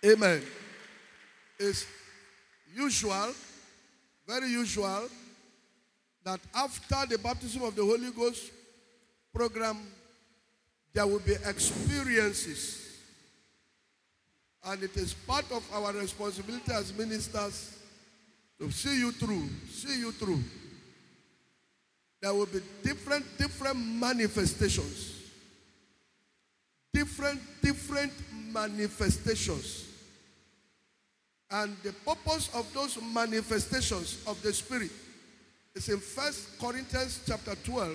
Amen. It's usual, very usual, that after the baptism of the Holy Ghost program, there will be experiences. And it is part of our responsibility as ministers to see you through, see you through. There will be different manifestations. Different manifestations. And the purpose of those manifestations of the Spirit is in 1 Corinthians chapter 12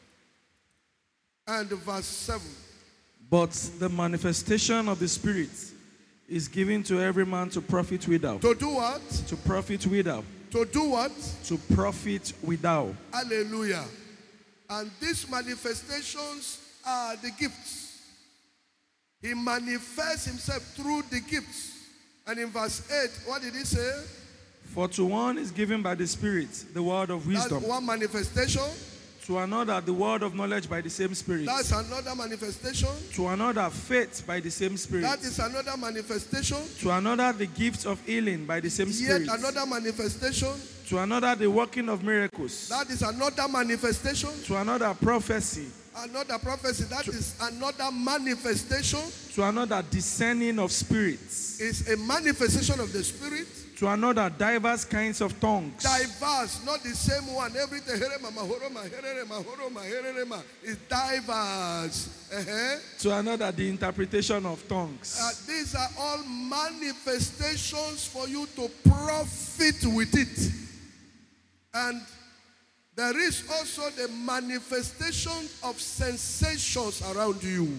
and verse 7. But the manifestation of the Spirit is given to every man to profit without. To do what? To profit without. To do what? To profit without. Hallelujah. And these manifestations are the gifts. He manifests himself through the gifts. And in verse 8, what did he say? For to one is given by the Spirit the word of wisdom. That's one manifestation. To another the word of knowledge by the same Spirit. That's another manifestation. To another faith by the same Spirit. That is another manifestation. To another the gift of healing by the same Spirit. Yet another manifestation. To another the working of miracles. That is another manifestation. To another prophecy. Another prophecy. That is another manifestation. To another discerning of spirits. It's a manifestation of the Spirit. To another diverse kinds of tongues. Diverse, not the same one. Everything is diverse. To another the interpretation of tongues. These are all manifestations for you to profit with it. And there is also the manifestation of sensations around you,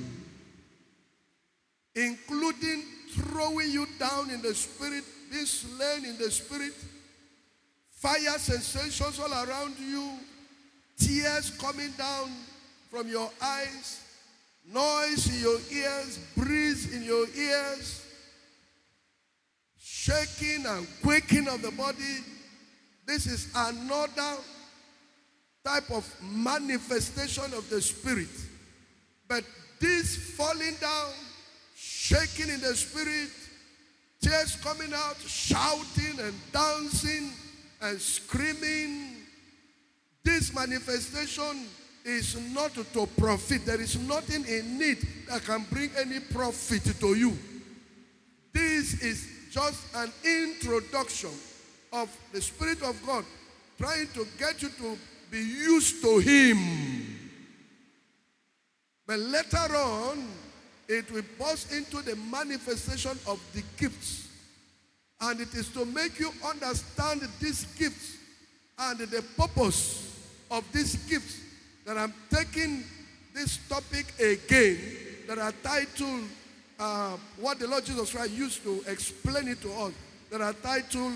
including throwing you down in the Spirit, being slain in the Spirit, fire sensations all around you, tears coming down from your eyes, noise in your ears, breeze in your ears, shaking and quaking of the body. This is another type of manifestation of the Spirit. But this falling down, shaking in the Spirit, tears coming out, shouting and dancing and screaming, this manifestation is not to profit. There is nothing in it that can bring any profit to you. This is just an introduction of the Spirit of God trying to get you to be used to Him. But later on, it will burst into the manifestation of the gifts. And it is to make you understand these gifts and the purpose of these gifts that I'm taking this topic again, that are titled, what the Lord Jesus Christ used to explain it to us, that are titled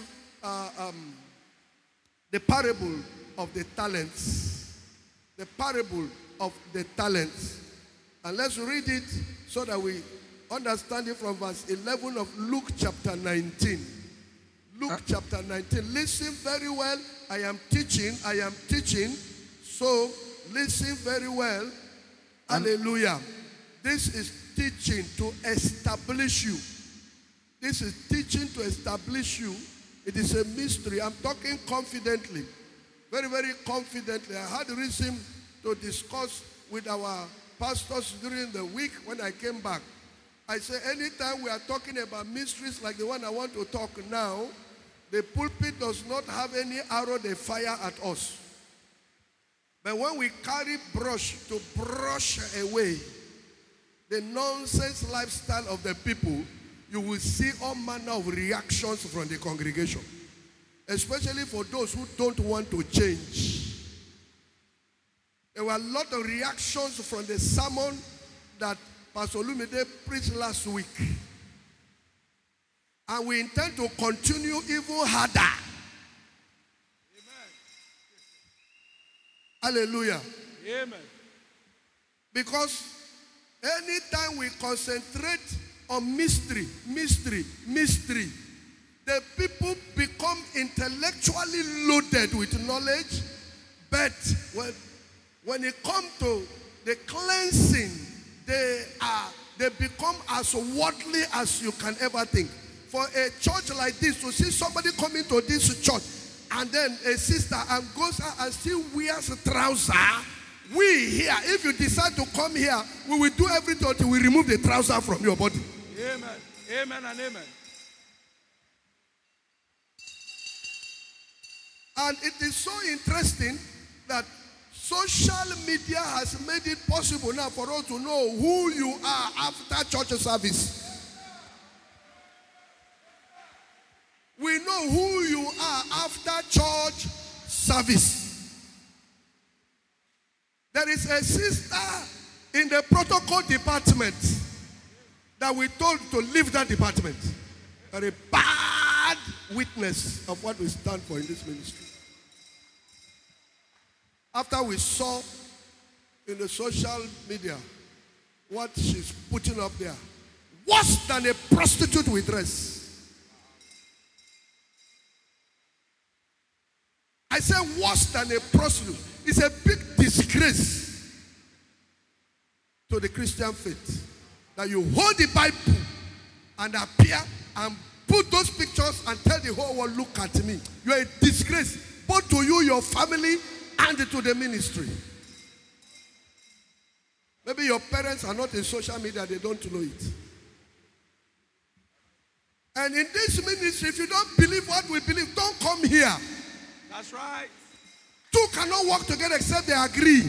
the parable of the talents. The parable of the talents. And let's read it so that we understand it from verse 11 of Luke chapter 19. Luke chapter 19. Listen very well. I am teaching. So listen very well. Hallelujah. This is teaching to establish you. This is teaching to establish you. It is a mystery. I'm talking confidently. Very, very confidently. I had reason to discuss with our pastors during the week when I came back. I say anytime we are talking about mysteries like the one I want to talk now, the pulpit does not have any arrow they fire at us. But when we carry brush to brush away the nonsense lifestyle of the people, you will see all manner of reactions from the congregation. Especially for those who don't want to change. There were a lot of reactions from the sermon that Pastor Olumide preached last week. And we intend to continue even harder. Amen. Hallelujah. Amen. Because anytime we concentrate on mystery, the people become intellectually loaded with knowledge, but when it comes to the cleansing, they are they become as worldly as you can ever think. For a church like this, to see somebody coming to this church and then a sister and goes out and still wears a trouser, we here, if you decide to come here, we will do everything until we remove the trouser from your body. Amen. Amen and amen. And it is so interesting that social media has made it possible now for us to know who you are after church service. We know who you are after church service. There is a sister in the protocol department that we told to leave that department. A bad witness of what we stand for in this ministry. After we saw in the social media what she's putting up there, worse than a prostitute with dress. I say worse than a prostitute. It's a big disgrace to the Christian faith that you hold the Bible and appear and put those pictures and tell the whole world, look at me. You are a disgrace both to you, your family, and to the ministry. Maybe your parents are not in social media, they don't know it. And in this ministry, if you don't believe what we believe, don't come here. That's right. Two cannot work together except they agree.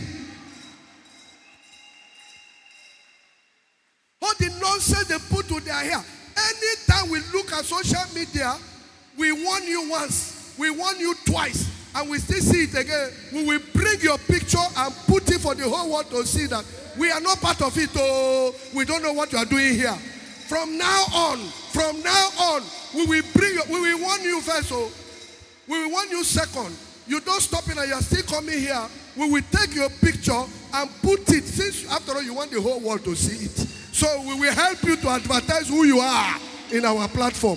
All the nonsense they put to their hair. Anytime we look at social media, we warn you once, we warn you twice, and we still see it again. We will bring your picture and put it for the whole world to see that we are not part of it. Oh, we don't know what you are doing here. From now on, we will warn you first. Oh, we will warn you second. You don't stop it and you are still coming here. We will take your picture and put it, since after all you want the whole world to see it. So we will help you to advertise who you are in our platform.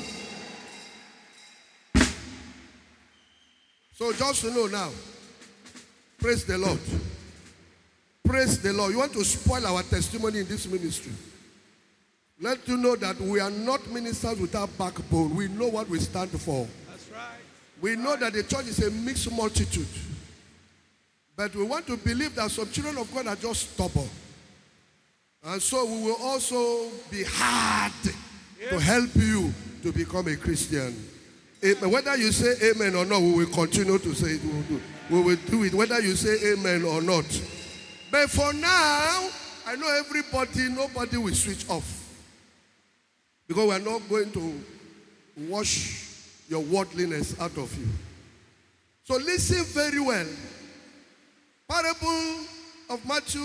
So just to know now, praise the Lord. Praise the Lord. You want to spoil our testimony in this ministry. Let you know that we are not ministers without backbone. We know what we stand for. That's right. We know that the church is a mixed multitude. But we want to believe that some children of God are just stubborn. And so we will also be hard to help you to become a Christian. Amen. Whether you say amen or not, we will continue to say it. We will do it whether you say amen or not. But for now, I know nobody will switch off. Because we are not going to wash your worldliness out of you. So listen very well. Parable of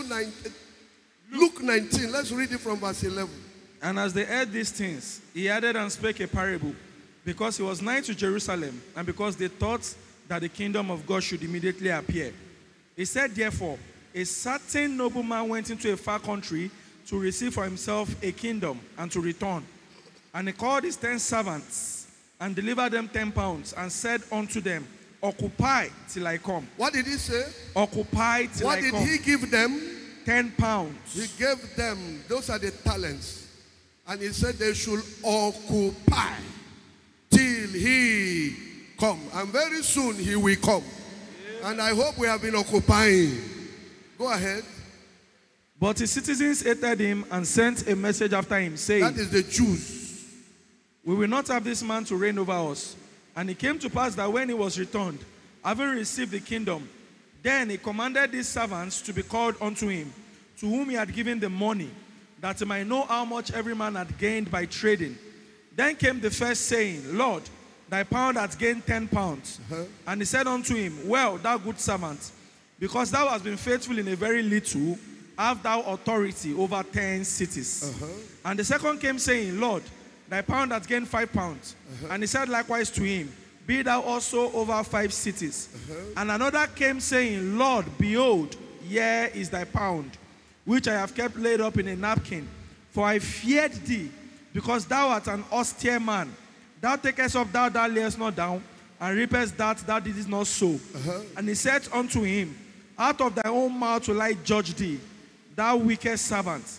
Luke 19. Let's read it from verse 11. And as they heard these things, he added and spake a parable, because he was nigh to Jerusalem, and because they thought that the kingdom of God should immediately appear. He said, therefore, a certain nobleman went into a far country to receive for himself a kingdom and to return. And he called his 10 servants and delivered them 10 pounds and said unto them, occupy till I come. What did he say? Occupy till I come. What did he give them? 10 pounds. He gave them, those are the talents. And he said they should occupy till he come. And very soon he will come. Yeah. And I hope we have been occupying. Go ahead. But his citizens hated him and sent a message after him, saying, that is the Jews. We will not have this man to reign over us. And it came to pass that when he was returned, having received the kingdom, then he commanded these servants to be called unto him, to whom he had given the money, that he might know how much every man had gained by trading. Then came the first, saying, Lord, thy pound hath gained 10 pounds. And he said unto him, well, thou good servant, because thou hast been faithful in a very little, have thou authority over 10 cities. And the second came, saying, Lord, thy pound hath gained 5 pounds. And he said likewise to him, be thou also over 5 cities. And another came, saying, Lord, behold, here is thy pound, which I have kept laid up in a napkin. For I feared thee, because thou art an austere man. Thou takest up that thou layest not down, and reapest that thou didst not sow. And he said unto him, out of thy own mouth will I judge thee, thou wicked servant.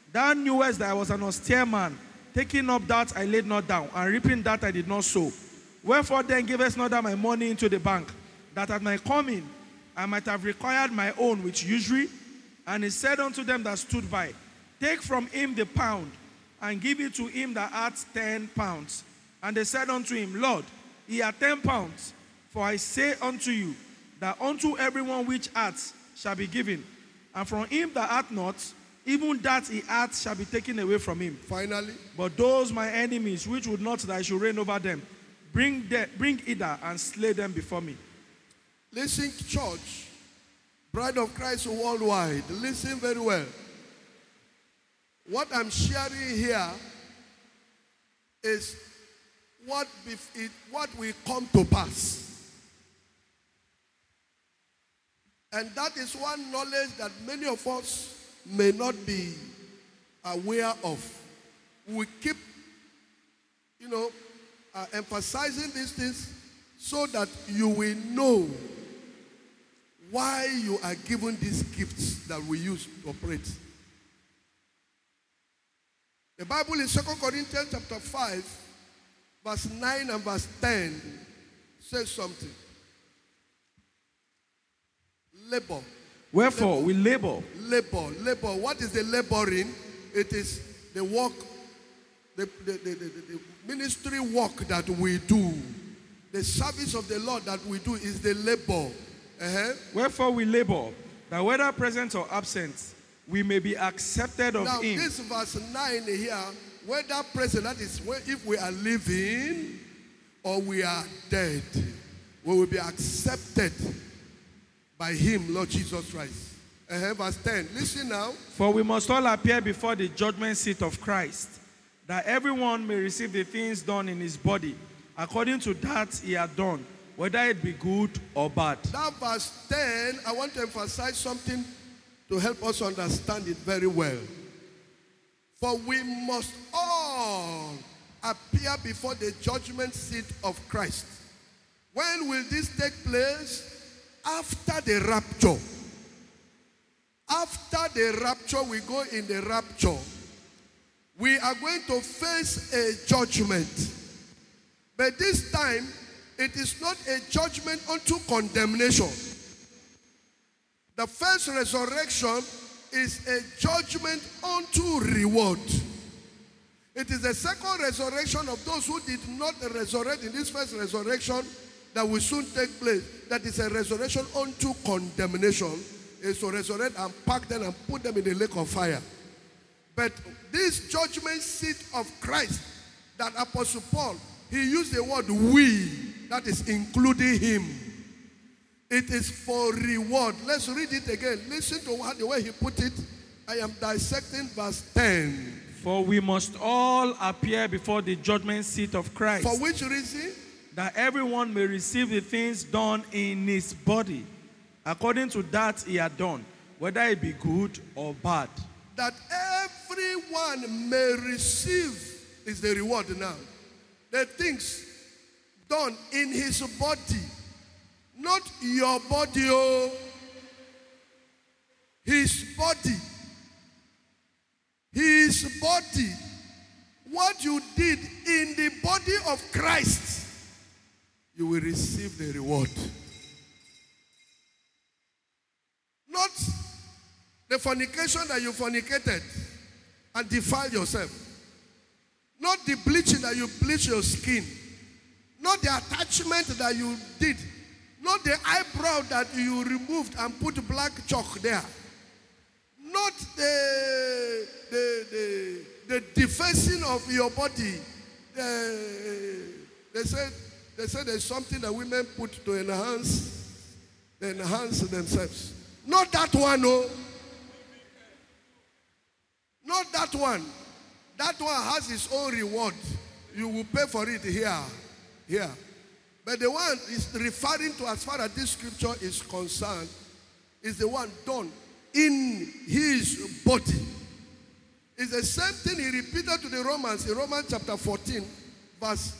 Thou knewest that I was an austere man, taking up that I laid not down, and reaping that I did not sow. Wherefore then gavest not thou my money into the bank, that at my coming I might have required my own with usury? And he said unto them that stood by, Take from him the pound, and give it to him that hath 10 pounds. And they said unto him, Lord, he hath 10 pounds. For I say unto you, that unto everyone which hath shall be given, and from him that hath not, even that he hath shall be taken away from him. Finally, But those my enemies, which would not that I should reign over them, bring hither and slay them before me. listen, church, Bride of Christ worldwide, listen very well. What I'm sharing here is what will come to pass. And that is one knowledge that many of us may not be aware of. We keep, emphasizing these things so that you will know why you are given these gifts that we use to operate. The Bible in 2 Corinthians chapter 5, verse 9 and verse 10 says something. Labor. Wherefore we labor. Labor. What is the laboring? It is the work, the ministry work that we do. The service of the Lord that we do is the labor. Wherefore we labor, that whether present or absent, we may be accepted of now, him. Now this verse 9 here, whether present, that is if we are living or we are dead, we will be accepted by him, Lord Jesus Christ. Verse 10. Listen now. For we must all appear before the judgment seat of Christ, that everyone may receive the things done in his body, according to that he had done, whether it be good or bad. That verse 10, I want to emphasize something to help us understand it very well. For we must all appear before the judgment seat of Christ. When will this take place? After the rapture. After the rapture, we go in the rapture. We are going to face a judgment. But this time, it is not a judgment unto condemnation. The first resurrection is a judgment unto reward. It is the second resurrection of those who did not resurrect in this first resurrection that will soon take place. That is a resurrection unto condemnation. Is to resurrect and pack them and put them in the lake of fire. But this judgment seat of Christ, that Apostle Paul, he used the word we, that is including him. It is for reward. Let's read it again. Listen to the way he put it. I am dissecting verse 10. For we must all appear before the judgment seat of Christ. For which reason? That everyone may receive the things done in his body, according to that he had done, whether it be good or bad. That everyone may receive is the reward now. The things done in his body. Not your body, oh. His body. His body. What you did in the body of Christ, you will receive the reward. Not the fornication that you fornicated and defiled yourself. Not the bleaching that you bleached your skin. Not the attachment that you did. Not the eyebrow that you removed and put black chalk there. Not the defacing of your body. They said there's something that women put to enhance themselves. Not that one, no. Not that one. That one has its own reward. You will pay for it here. But the one is referring to, as far as this scripture is concerned, is the one done in his body. It's the same thing he repeated to the Romans in Romans chapter 14, verse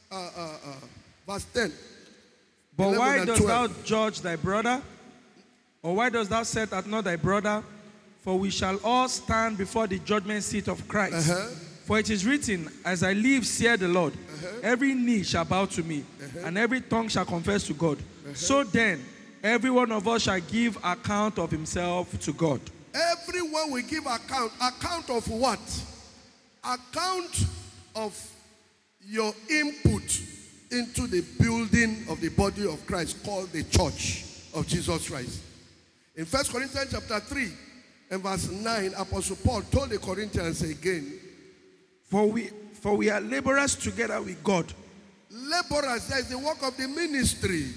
10. But why dost thou judge thy brother? Or why dost thou set at not thy brother? For we shall all stand before the judgment seat of Christ. For it is written, as I live, saith the Lord, every knee shall bow to me, and every tongue shall confess to God. So then, every one of us shall give account of himself to God. Everyone will give account. Account of what? Account of your input into the building of the body of Christ called the church of Jesus Christ. In 1 Corinthians chapter 3 and verse 9, Apostle Paul told the Corinthians again, For we are laborers together with God. Laborers, that is the work of the ministry.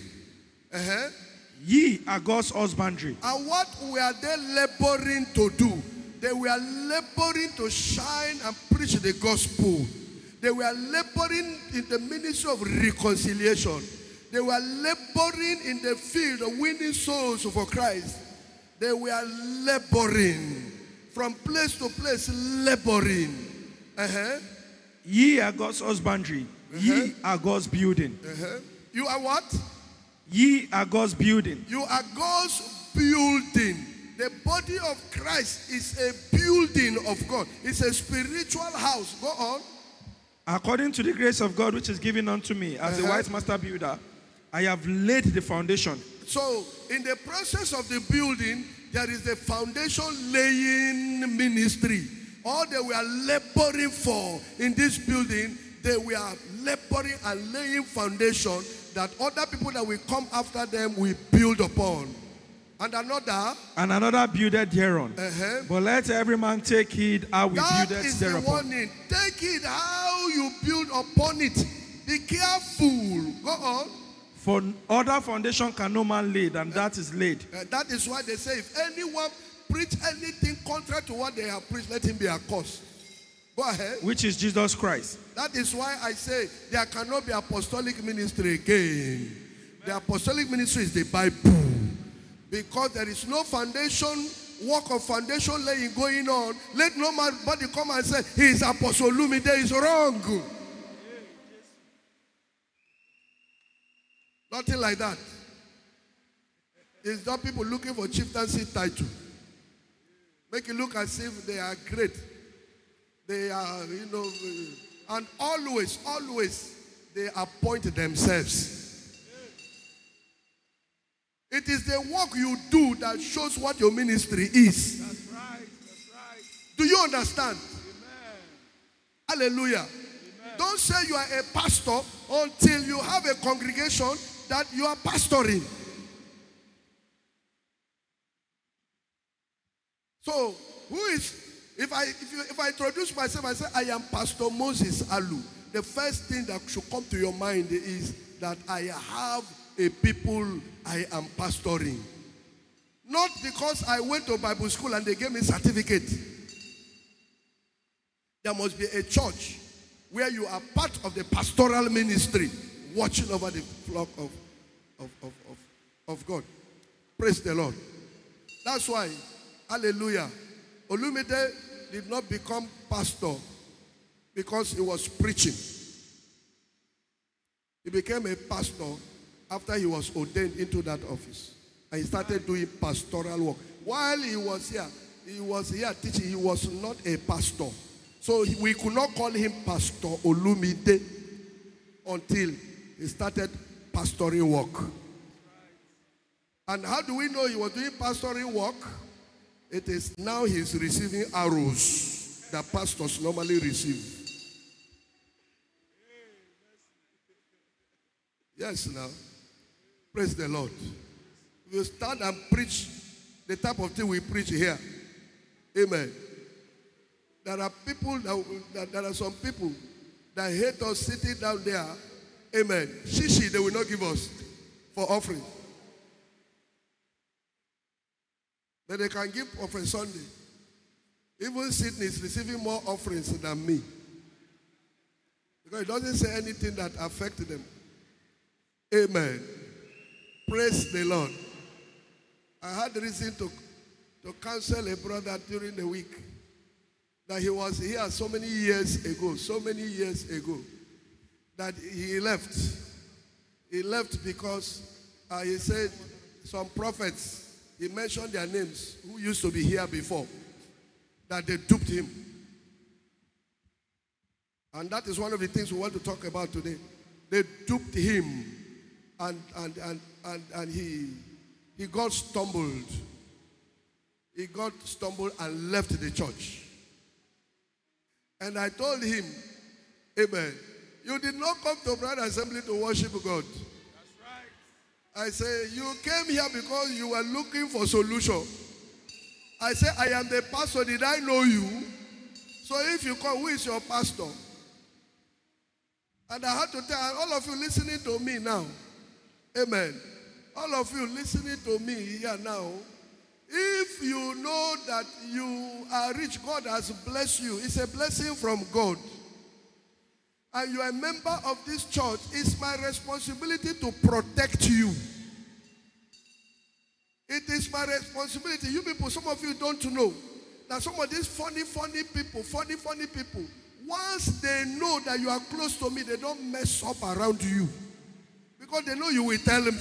Ye are God's husbandry. And what were they laboring to do? They were laboring to shine and preach the gospel. They were laboring in the ministry of reconciliation. They were laboring in the field of winning souls for Christ. They were laboring from place to place, laboring. Ye are God's husbandry. Ye are God's building. You are what? Ye are God's building. You are God's building. The body of Christ is a building of God. It's a spiritual house. Go on. According to the grace of God which is given unto me as a wise master builder, I have laid the foundation. So, in the process of the building, there is the foundation laying ministry. All they were laboring for in this building, they were laboring and laying foundation that other people that will come after them will build upon. And another builded hereon. But let every man take heed how we builded thereupon. That is the warning. Take heed how you build upon it. Be careful. Go on. For other foundation can no man lay than that is laid. That is why they say, if anyone preach anything contrary to what they have preached, let him be accursed. Go ahead. Which is Jesus Christ. That is why I say there cannot be apostolic ministry again. The apostolic ministry is the Bible. Because there is no foundation, work of foundation laying going on. Let no man body come and say, he is Apostle Olumide, is wrong. Nothing like that. It's not people looking for chieftaincy title. Make it look as if they are great. They are, and always, they appoint themselves. It is the work you do that shows what your ministry is. That's right. Do you understand? Amen. Hallelujah. Amen. Don't say you are a pastor until you have a congregation that you are pastoring. So, who is, if I introduce myself, I say, I am Pastor Moses Alu. The first thing that should come to your mind is that I have a people I am pastoring. Not because I went to Bible school and they gave me a certificate. There must be a church where you are part of the pastoral ministry, watching over the flock of God. Praise the Lord. That's why, hallelujah, Olumide did not become pastor because he was preaching. He became a pastor after he was ordained into that office. And he started doing pastoral work. While he was here teaching, he was not a pastor. So we could not call him Pastor Olumide until he started pastoring work. And how do we know he was doing pastoring work? It is now he's receiving arrows that pastors normally receive. Yes, now. Praise the Lord. We stand and preach the type of thing we preach here. Amen. There are people there are some people that hate us sitting down there. Amen. Shishi, they will not give us for offering. But they can give offering Sunday. Even Sydney is receiving more offerings than me. Because it doesn't say anything that affects them. Amen. Praise the Lord. I had reason to counsel a brother during the week that he was here so many years ago, that he left. He left because he said some prophets he mentioned their names who used to be here before, that they duped him. And that is one of the things we want to talk about today. They duped him, and he got stumbled. He got stumbled and left the church. And I told him, amen, you did not come to Bride Assembly to worship God. That's right. I say, you came here because you were looking for solution. I say, I am the pastor. Did I know you? So if you come, who is your pastor? And I had to tell all of you listening to me now, amen, all of you listening to me here now, if you know that you are rich, God has blessed you. It's a blessing from God. And you are a member of this church. It's my responsibility to protect you. It is my responsibility. You people, some of you don't know that some of these funny people, once they know that you are close to me, they don't mess up around you. Because they know you will tell me.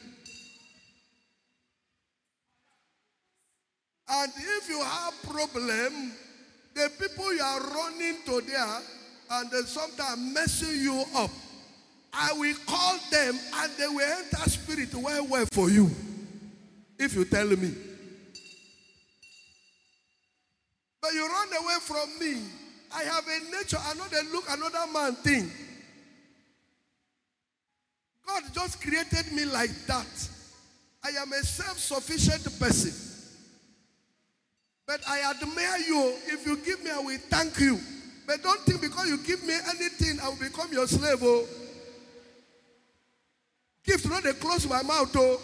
And if you have problem, the people you are running to there and they sometimes messing you up, I will call them and they will enter spirit well for you. If you tell me. But you run away from me. I have a nature. I know they look another man thing. God just created me like that. I am a self-sufficient person. But I admire you. If you give me, I will thank you. But don't think because you give me anything, I will become your slave. Oh. Gift, not they close my mouth. Oh.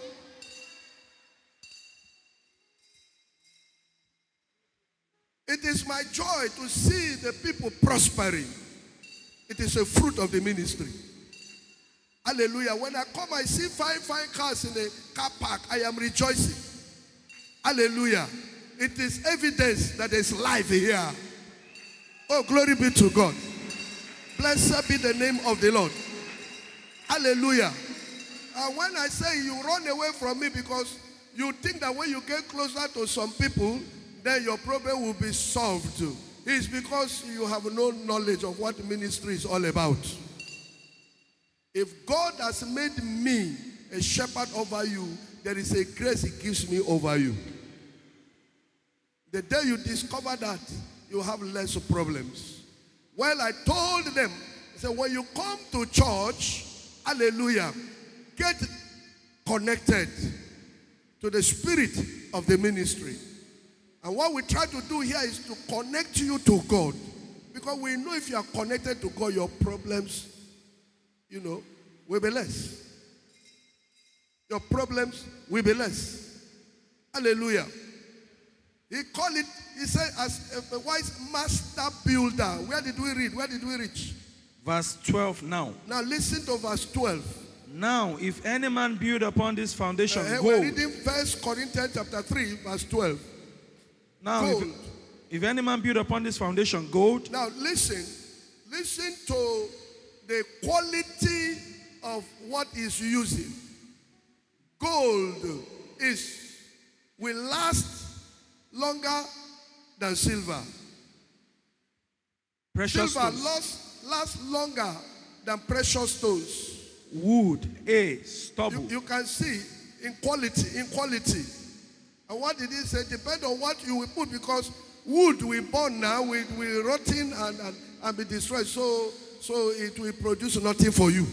It is my joy to see the people prospering. It is a fruit of the ministry. Hallelujah. When I come, I see fine cars in the car park. I am rejoicing. Hallelujah. It is evidence that there is life here. Oh, glory be to God. Blessed be the name of the Lord. Hallelujah. And when I say you run away from me because you think that when you get closer to some people, then your problem will be solved. It's because you have no knowledge of what ministry is all about. If God has made me a shepherd over you, there is a grace He gives me over you. The day you discover that, you have less problems. Well, I told them, I said, when you come to church, hallelujah, get connected to the spirit of the ministry. And what we try to do here is to connect you to God. Because we know if you are connected to God, your problems, will be less. Your problems will be less. Hallelujah. He called it, he said, as a wise master builder. Where did we read? Where did we reach? Verse 12 now. Now listen to verse 12. Now, if any man build upon this foundation gold. We're reading 1 Corinthians chapter 3, verse 12. Now, if any man build upon this foundation gold. Now listen to the quality of what he's using. Gold will last longer than silver. Precious silver stones. lasts longer than precious stones. Wood, stubble. You can see in quality. And what did he say? Depend on what you will put, because wood will burn now, will rotten and be destroyed. So it will produce nothing for you.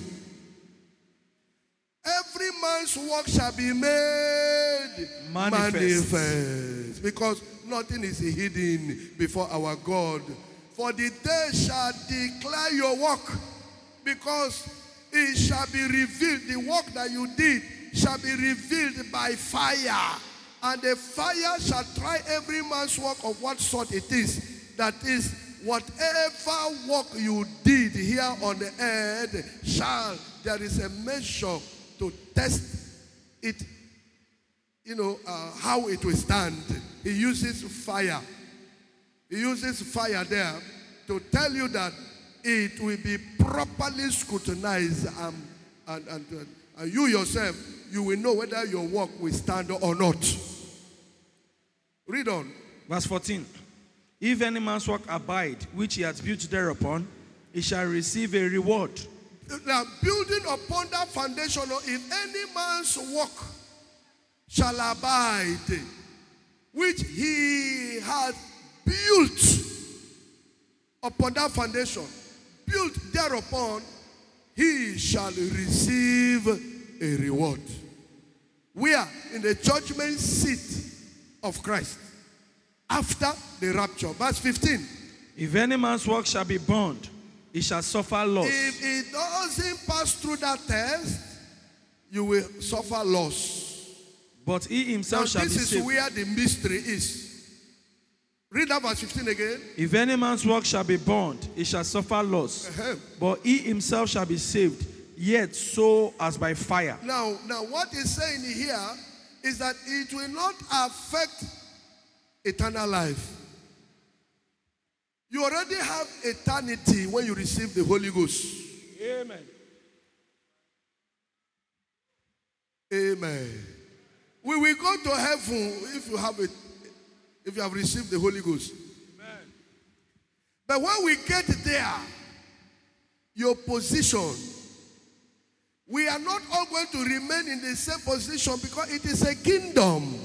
Every man's work shall be made manifest. Because nothing is hidden before our God. For the day shall declare your work, because it shall be revealed. The work that you did shall be revealed by fire. And the fire shall try every man's work of what sort it is. That is, whatever work you did here on the earth, there is a measure to test it, how it will stand. He uses fire. He uses fire there to tell you that it will be properly scrutinized, and you yourself, you will know whether your work will stand or not. Read on. Verse 14. If any man's work abide, which he has built thereupon, he shall receive a reward. Now, building upon that foundation, if any man's work shall abide, which he has built upon that foundation, built thereupon, he shall receive a reward. We are in the judgment seat of Christ after the rapture. Verse 15. If any man's work shall be burned, he shall suffer loss. If it doesn't pass through that test, you will suffer loss. But he himself shall be saved. This is where the mystery is. Read that verse 15 again. If any man's work shall be burned, he shall suffer loss. But he himself shall be saved, yet so as by fire. Now what he's saying here is that it will not affect eternal life. You already have eternity when you receive the Holy Ghost. Amen. Amen. We will go to heaven if you have received the Holy Ghost. Amen. But when we get there, your position, we are not all going to remain in the same position because it is a kingdom.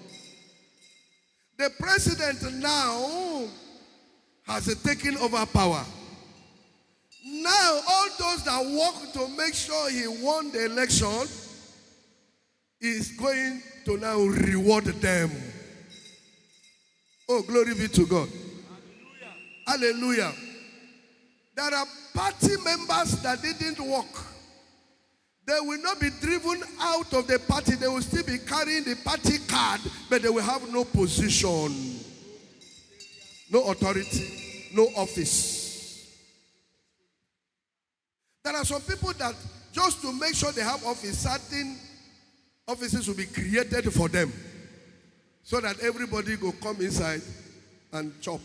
The president now has taken over power. Now, all those that work to make sure he won the election is going to now reward them. Oh, glory be to God. Hallelujah. Hallelujah. There are party members that didn't work. They will not be driven out of the party. They will still be carrying the party card, but they will have no position, no authority, no office. There are some people that just to make sure they have office, certain offices will be created for them so that everybody will come inside and chop.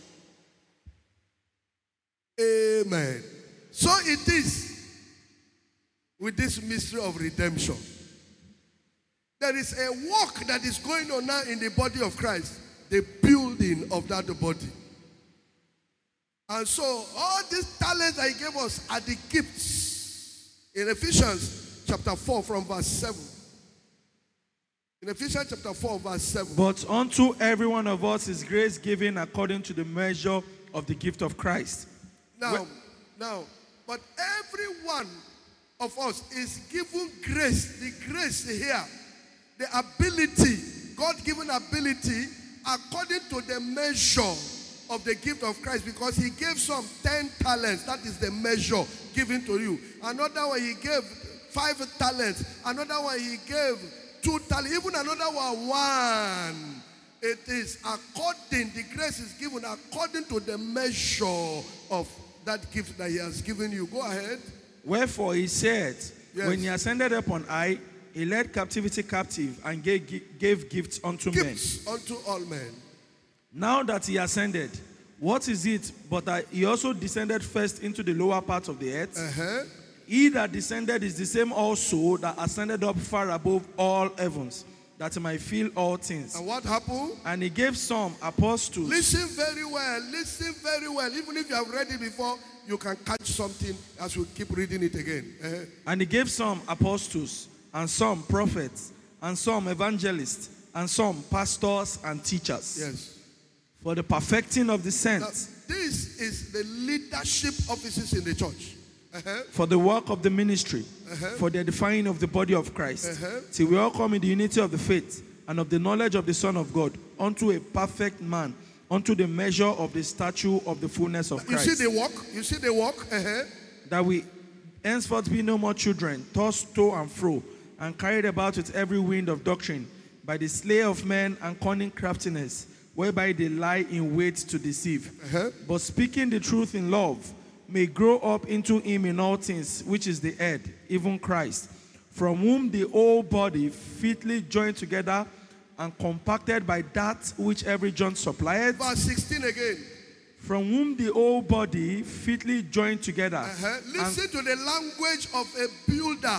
Amen. So it is with this mystery of redemption. There is a work that is going on now in the body of Christ, the building of that body. And so all these talents that he gave us are the gifts. In Ephesians chapter 4 from verse 7. In Ephesians chapter 4 verse 7. But unto every one of us is grace given according to the measure of the gift of Christ. But every one of us is given grace. The grace here, the ability, God-given ability, according to the measure of the gift of Christ, because he gave some 10 talents. That is the measure given to you. Another one he gave 5 talents. Another one he gave 2 talents. Even another one 1. It is according, the grace is given according to the measure of that gift that he has given you. Go ahead. Wherefore he said, Yes. When he ascended up on high, he led captivity captive and gave gifts unto men. Gifts unto all men. Now that he ascended, what is it but that he also descended first into the lower part of the earth? He that descended is the same also that ascended up far above all heavens, that he might fill all things. And what happened? And he gave some apostles. Listen very well. Listen very well. Even if you have read it before, you can catch something as we keep reading it again. And he gave some apostles, and some prophets, and some evangelists, and some pastors and teachers. Yes. For the perfecting of the saints. Now, this is the leadership offices in the church. For the work of the ministry. For the edifying of the body of Christ. Till we all come in the unity of the faith and of the knowledge of the Son of God, unto a perfect man, unto the measure of the stature of the fullness of Christ. You see the work? You see the work? That we henceforth be no more children, tossed to and fro, and carried about with every wind of doctrine, by the slayer of men and cunning craftiness, whereby they lie in wait to deceive. But speaking the truth in love, may grow up into him in all things, which is the head, even Christ, from whom the whole body fitly joined together and compacted by that which every joint supplieth. Verse 16 again. From whom the whole body fitly joined together. Listen to the language of a builder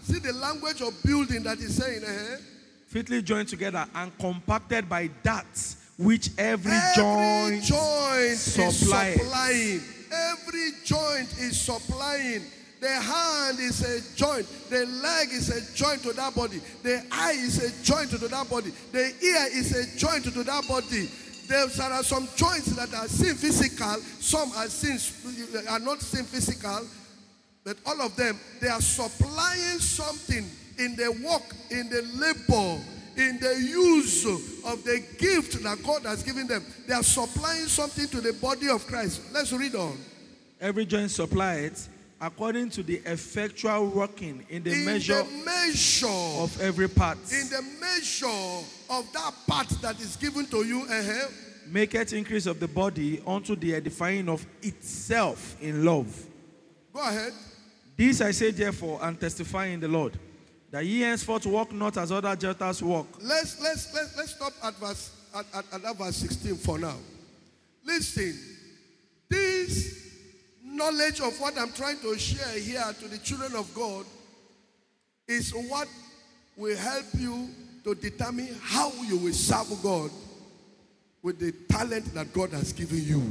See the language of building that he's saying. Fitly joined together and compacted by that which every Every joint joint supplies. is supplying. Every joint is supplying. The hand is a joint. The leg is a joint to that body. The eye is a joint to that body. The ear is a joint to that body. There are some joints that are seen physical. Some are not seen physical. But all of them, they are supplying something in the work, in the labor, in the use of the gift that God has given them. They are supplying something to the body of Christ. Let's read on. Every joint supplied according to the effectual working in the measure of every part. In the measure of that part that is given to you. Maketh increase of the body unto the edifying of itself in love. Go ahead. This I say therefore and testify in the Lord, that ye henceforth walk not as other Gentiles walk. Let's stop at verse 16 for now. Listen, this knowledge of what I'm trying to share here to the children of God is what will help you to determine how you will serve God with the talent that God has given you.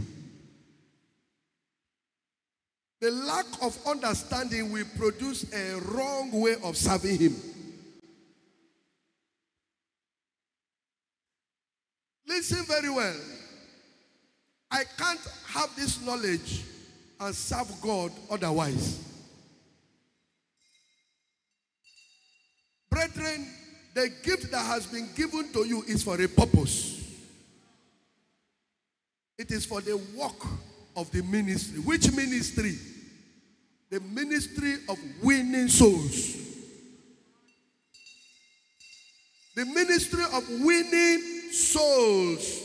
The lack of understanding will produce a wrong way of serving Him. Listen very well. I can't have this knowledge and serve God otherwise. Brethren, the gift that has been given to you is for a purpose. It is for the work of the ministry. Which ministry? The ministry of winning souls. The ministry of winning souls.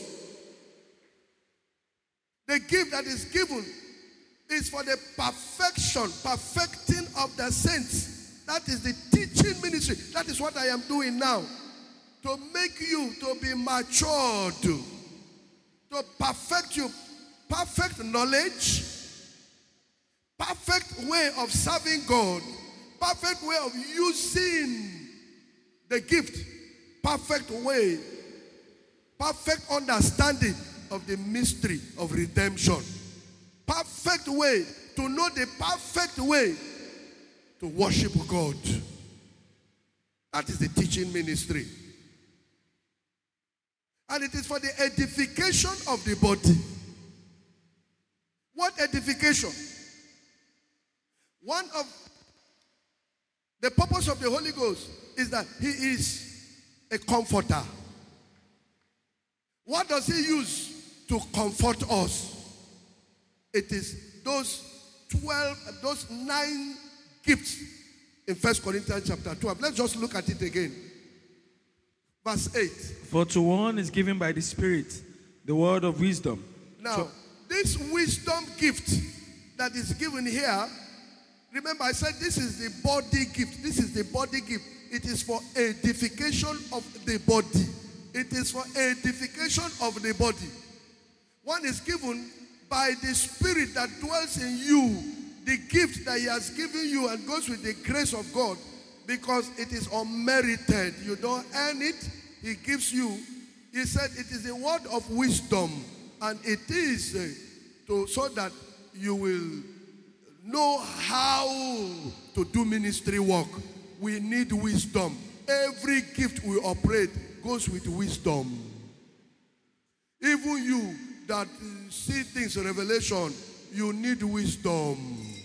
The gift that is given is for the perfecting of the saints. That is the teaching ministry. That is what I am doing now. To make you to be matured. To perfect you. Perfect knowledge. Perfect way of serving God. Perfect way of using the gift. Perfect way. Perfect understanding of the mystery of redemption. Perfect way to know the perfect way to worship God. That is the teaching ministry. And it is for the edification of the body. What edification? One of the purpose of the Holy Ghost is that He is a comforter. What does He use to comfort us? It is those 9 gifts in 1 Corinthians chapter 12. Let's just look at it again. Verse 8. For to one is given by the Spirit the word of wisdom. Now, this wisdom gift that is given here, remember I said this is the body gift. This is the body gift. It is for edification of the body. It is for edification of the body. One is given by the Spirit that dwells in you, the gift that He has given you and goes with the grace of God, because it is unmerited. You don't earn it. He gives you. He said it is a word of wisdom, and it is so that you will know how to do ministry work. We need wisdom. Every gift we operate goes with wisdom. Even you that see things in revelation, you need wisdom.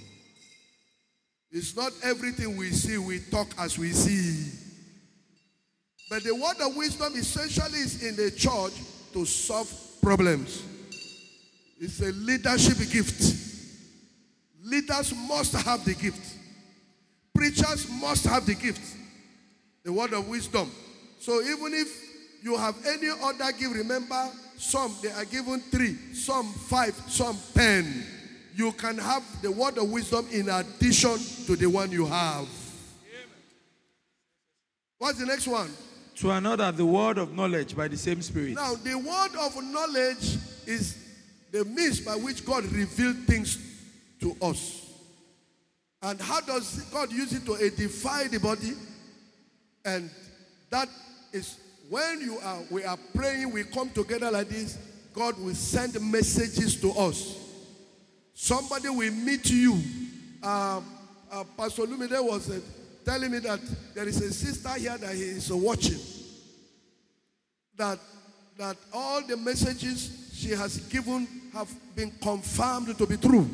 It's not everything we see, we talk as we see. But the word of wisdom essentially is in the church to solve problems. It's a leadership gift. Leaders must have the gift. Preachers must have the gift. The word of wisdom. So even if you have any other gift, remember, some they are given 3, some 5, some 10. You can have the word of wisdom in addition to the one you have. What's the next one? To another, the word of knowledge by the same Spirit. Now, the word of knowledge is the means by which God revealed things to us. And how does God use it to edify the body? And that is when we are praying, we come together like this, God will send messages to us. Somebody will meet you. Pastor Lumide was telling me that there is a sister here that he is watching. That all the messages she has given have been confirmed to be true.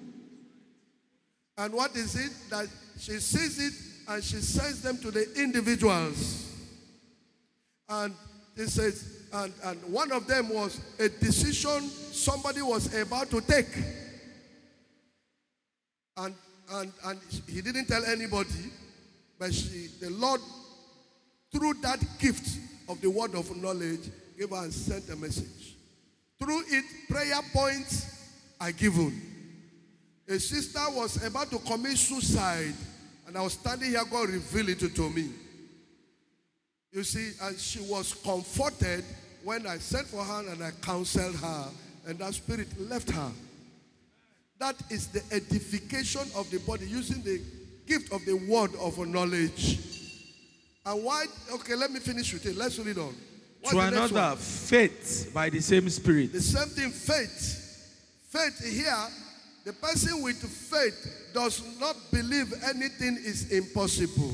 And what is it? That she sees it and she sends them to the individuals. And it says, and one of them was a decision somebody was about to take. And he didn't tell anybody, but the Lord, through that gift of the word of knowledge, gave her and sent a message. Through it, prayer points are given. A sister was about to commit suicide, and I was standing here, God revealed it to me. You see, and she was comforted when I sent for her and I counseled her, and that spirit left her. That is the edification of the body, using the gift of the word of knowledge. And why? Okay, let me finish with it. Let's read on. To another, faith by the same Spirit. The same thing, faith. Faith here, the person with faith does not believe anything is impossible.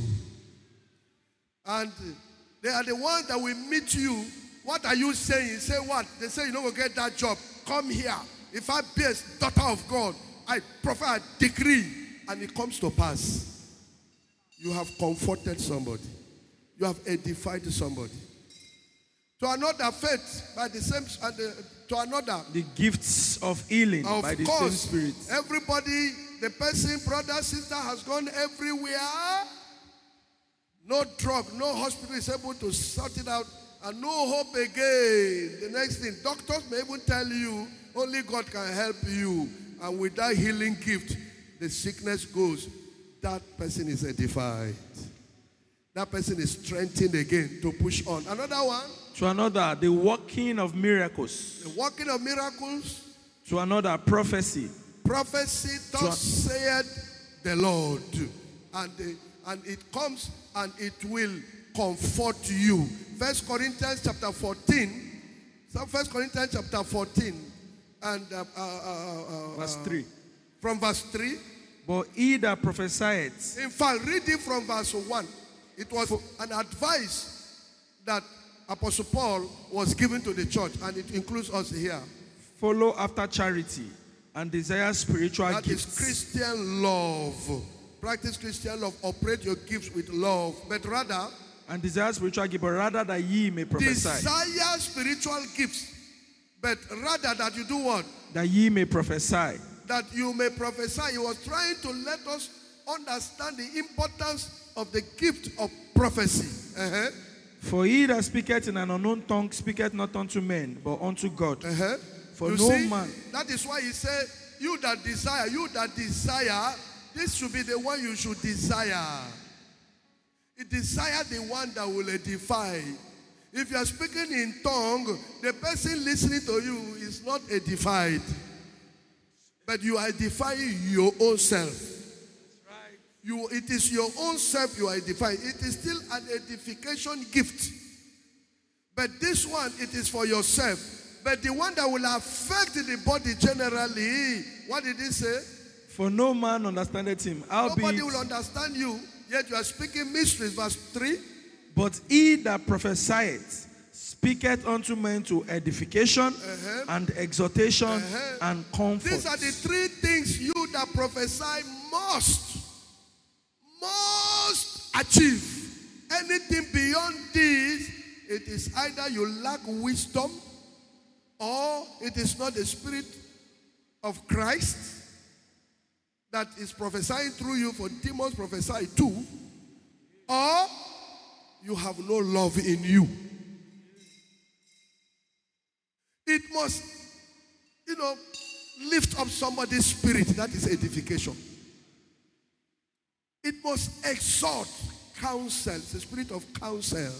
And they are the ones that will meet you. What are you saying? You say what? They say you don't go get that job. Come here. If I be a daughter of God, I prefer a decree, and it comes to pass. You have comforted somebody. You have edified somebody. To another, faith by the same, to another, the gifts of healing by the same Spirit. Everybody, the person, brother, sister has gone everywhere. No drug, no hospital is able to sort it out, and no hope again. The next thing, doctors may even tell you, only God can help you. And with that healing gift, the sickness goes. That person is edified. That person is strengthened again to push on. Another one. To another, the working of miracles. The working of miracles. To another, prophecy. Prophecy, thus saith the Lord. And it comes and it will comfort you. 1 Corinthians chapter 14. So 1 Corinthians chapter 14. And verse 3. From verse 3. But he that prophesied. In fact, read it from verse 1. It was an advice that Apostle Paul was given to the church, and it includes us here. Follow after charity and desire spiritual gifts. That is Christian love. Practice Christian love. Operate your gifts with love. But rather. And desire spiritual gifts, but rather that ye may prophesy. Desire spiritual gifts. But rather that you do what? That ye may prophesy. That you may prophesy. He was trying to let us understand the importance of the gift of prophecy. For he that speaketh in an unknown tongue speaketh not unto men, but unto God. For no man. That is why he said, you that desire, this should be the one you should desire. You desire the one that will edify. If you are speaking in tongue, the person listening to you is not edified. But you are edifying your own self. It is your own self you are edifying. It is still an edification gift. But this one, it is for yourself. But the one that will affect the body generally, what did he say? For no man understandeth him. Nobody will understand you, yet you are speaking mysteries. Verse 3. But he that prophesieth speaketh unto men to edification and exhortation and comfort. These are the three things you that prophesy must achieve. Anything beyond this, it is either you lack wisdom, or it is not the Spirit of Christ that is prophesying through you, for demons prophesy too, or you have no love in you. It must, lift up somebody's spirit. That is edification. It must exhort, counsel, the spirit of counsel.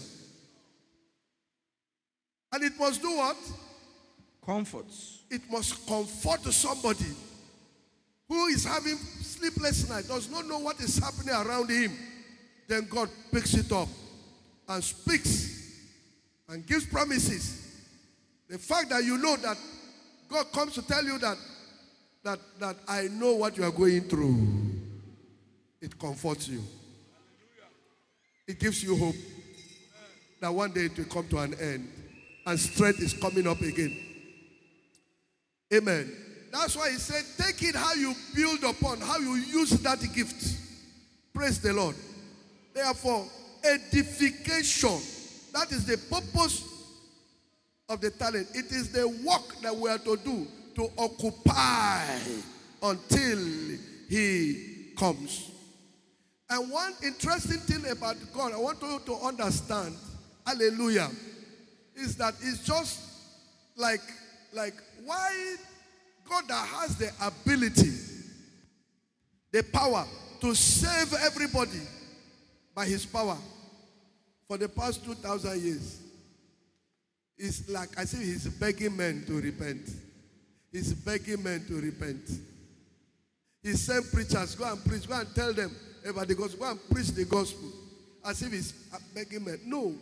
And it must do what? Comforts. It must comfort somebody who is having sleepless night, does not know what is happening around him, then God picks it up and speaks and gives promises. The fact that you know that God comes to tell you that I know what you are going through, it comforts you. It gives you hope that one day it will come to an end and strength is coming up again. Amen. That's why he said, take it how you build upon, how you use that gift. Praise the Lord. Therefore, edification, that is the purpose of the talent. It is the work that we are to do, to occupy until he comes. And one interesting thing about God, I want you to understand, hallelujah, is that it's just like why God that has the ability, the power to save everybody by his power for the past 2,000 years. It's like I say he's begging men to repent. He's begging men to repent. He sent preachers, go and preach, go and tell them about the gospel, go and preach the gospel. As if he's begging men. No.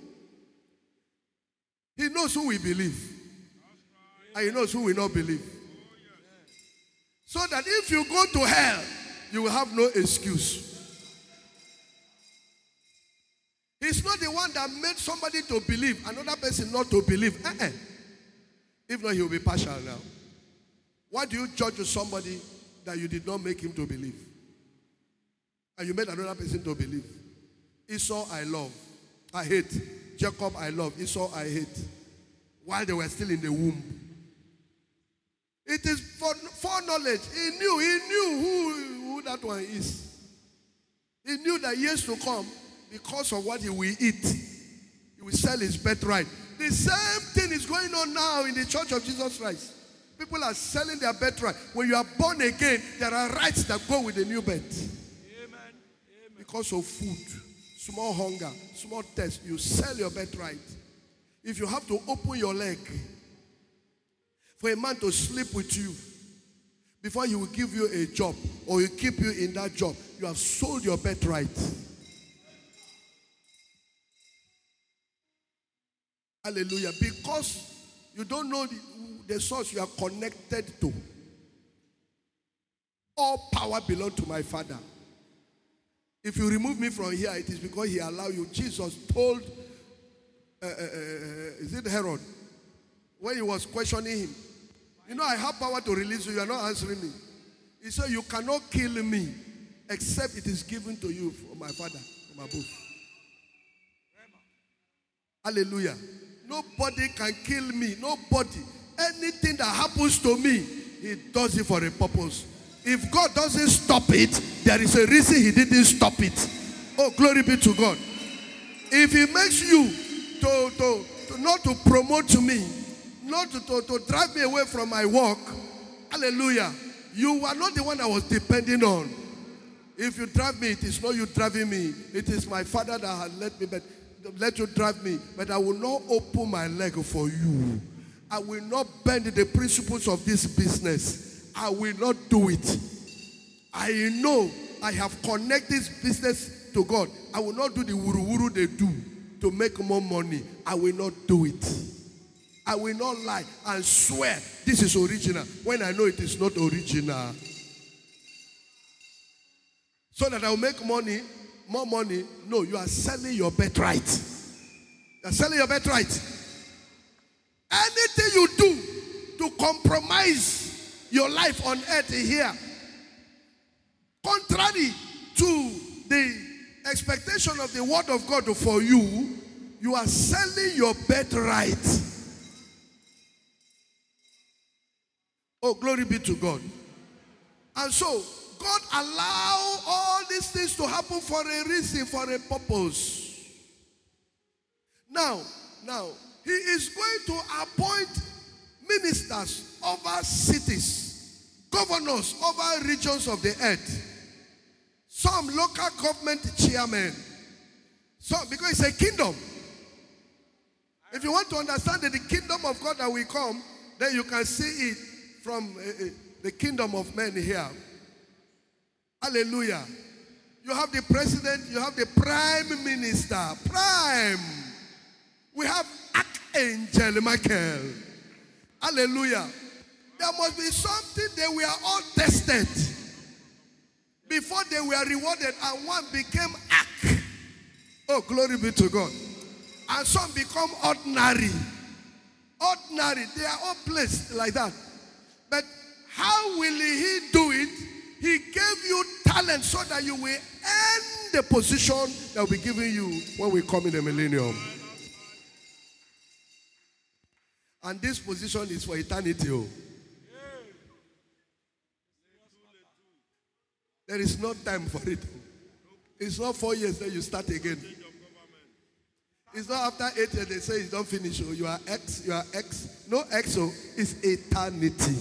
He knows who will believe. And he knows who will not believe. So that if you go to hell, you will have no excuse. He's not the one that made somebody to believe, another person not to believe. If not, he will be partial now. Why do you judge somebody that you did not make him to believe? And you made another person to believe. Esau I love, I hate. Jacob I love, Esau I hate. While they were still in the womb. It is for knowledge. He knew who that one is. He knew that years to come, because of what he will eat, he will sell his birthright. The same thing is going on now in the Church of Jesus Christ. People are selling their birthright. When you are born again, there are rights that go with the new birth. Amen. Because of food, small hunger, small thirst, you sell your birthright. If you have to open your leg for a man to sleep with you before he will give you a job or he keep you in that job, you have sold your birthright. Hallelujah. Because you don't know the source you are connected to. All power belongs to my Father. If you remove me from here, it is because he allowed you. Jesus told, is it Herod? When he was questioning him. You know, I have power to release you. You are not answering me. He said, you cannot kill me except it is given to you from my Father, from above. Hallelujah. Nobody can kill me. Nobody. Anything that happens to me, he does it for a purpose. If God doesn't stop it, there is a reason he didn't stop it. Oh, glory be to God. If he makes you to not to promote me, not to drive me away from my work, hallelujah, you are not the one I was depending on. If you drive me, it is not you driving me. It is my Father that has let you drive me. But I will not open my leg for you. I will not bend the principles of this business. I will not do it. I know I have connected this business to God. I will not do the wuru-wuru they do to make more money. I will not do it. I will not lie and swear this is original when I know it is not original. So that I will make money, more money. No, you are selling your birthright. You are selling your birthright. Anything you do to compromise your life on earth here, contrary to the expectation of the word of God for you, you are selling your birthright. Oh, glory be to God. And so, God allowed all these things to happen for a reason, for a purpose. Now, he is going to appoint ministers over cities, governors over regions of the earth, some local government chairmen. Some, because it's a kingdom. If you want to understand that the kingdom of God that will come, then you can see it from the kingdom of men here. Hallelujah. You have the president, you have the prime minister. Prime. We have Archangel Michael. Hallelujah. There must be something. They were all tested before they were rewarded, and one became Arch. Oh, glory be to God. And some become ordinary. Ordinary. They are all placed like that. But how will he do it? He gave you talent so that you will earn the position that will be given you when we come in the millennium. And this position is for eternity. Oh. There is no time for it. It's not 4 years that you start again. It's not after 8 years they say you don't finish. Oh, you are X, you are X. No X, oh, it's eternity.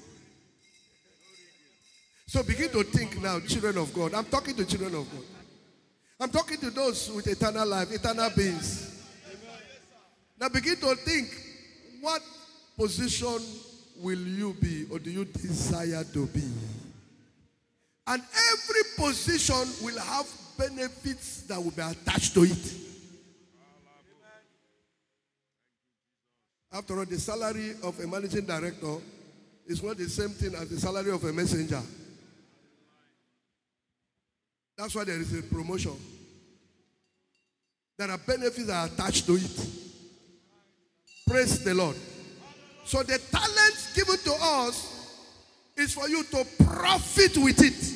So begin to think now, children of God. I'm talking to children of God. I'm talking to those with eternal life, eternal beings. Now begin to think, what position will you be or do you desire to be? And every position will have benefits that will be attached to it. After all, the salary of a managing director is not the same thing as the salary of a messenger. That's why there is a promotion. There are benefits that are attached to it. Praise the Lord. So the talent given to us is for you to profit with it.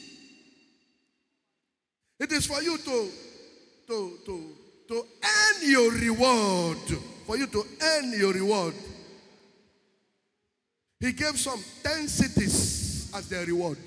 It is for you to earn your reward. For you to earn your reward. He gave some 10 cities as their reward.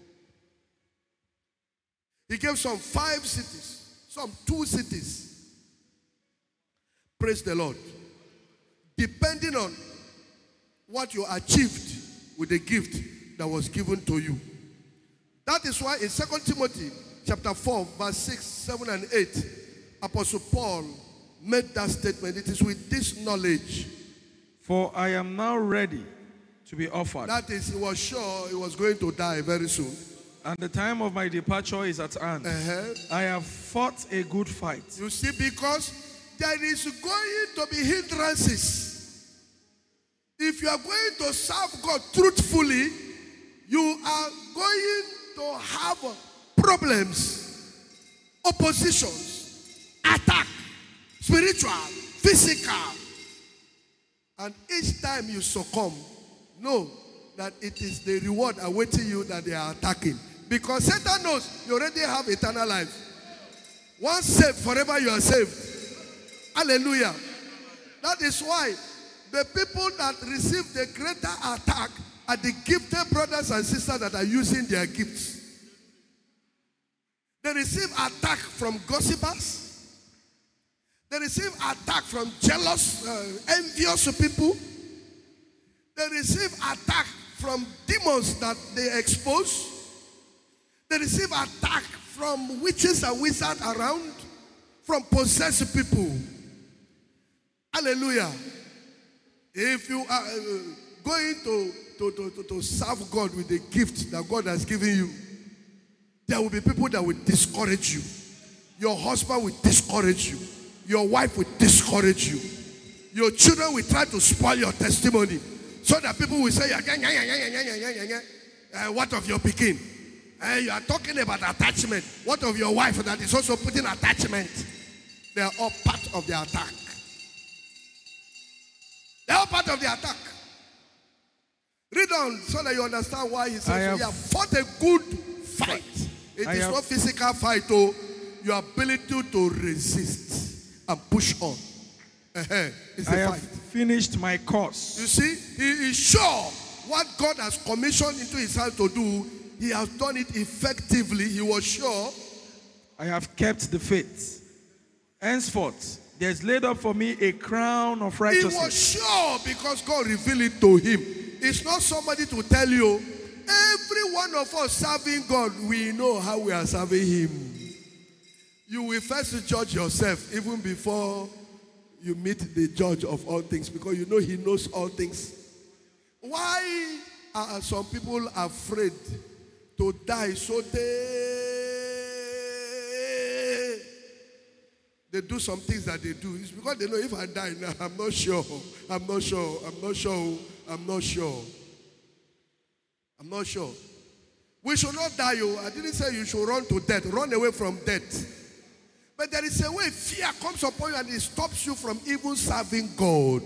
He gave some 5 cities, some 2 cities. Praise the Lord. Depending on what you achieved with the gift that was given to you. That is why in 2 Timothy chapter 4, verse 6, 7, and 8, Apostle Paul made that statement. It is with this knowledge. For I am now ready to be offered. That is, he was sure he was going to die very soon. And the time of my departure is at hand. I have fought a good fight. You see, because there is going to be hindrances. If you are going to serve God truthfully, you are going to have problems, oppositions, attack, spiritual, physical. And each time you succumb, know that it is the reward awaiting you that they are attacking. Because Satan knows you already have eternal life. Once saved, forever you are saved. Hallelujah. That is why the people that receive the greater attack are the gifted brothers and sisters that are using their gifts. They receive attack from gossipers. They receive attack from jealous, envious people. They receive attack from demons that they expose. They receive attack from witches and wizards around, from possessed people. Hallelujah. If you are going to serve God with the gift that God has given you, there will be people that will discourage you. Your husband will discourage you. Your wife will discourage you. Your children will try to spoil your testimony so that people will say, what of your Pekin? You are talking about attachment. What of your wife that is also putting attachment? They are all part of the attack. They are all part of the attack. Read on so that you understand why he says, you have fought a good fight. It is not physical fight, oh, your ability to resist and push on. It's I have finished my course. You see, he is sure what God has commissioned into his hand to do, he has done it effectively. He was sure. I have kept the faith. Henceforth, there is laid up for me a crown of righteousness. He was sure because God revealed it to him. It's not somebody to tell you. Every one of us serving God, we know how we are serving him. You will first judge yourself even before you meet the judge of all things, because you know he knows all things. Why are some people afraid to die so they do some things that they do. It's because they know if I die now, I'm not sure. I'm not sure. I'm not sure. I'm not sure. I'm not sure. We should not die. I didn't say you should run to death. Run away from death. But there is a way fear comes upon you and it stops you from even serving God.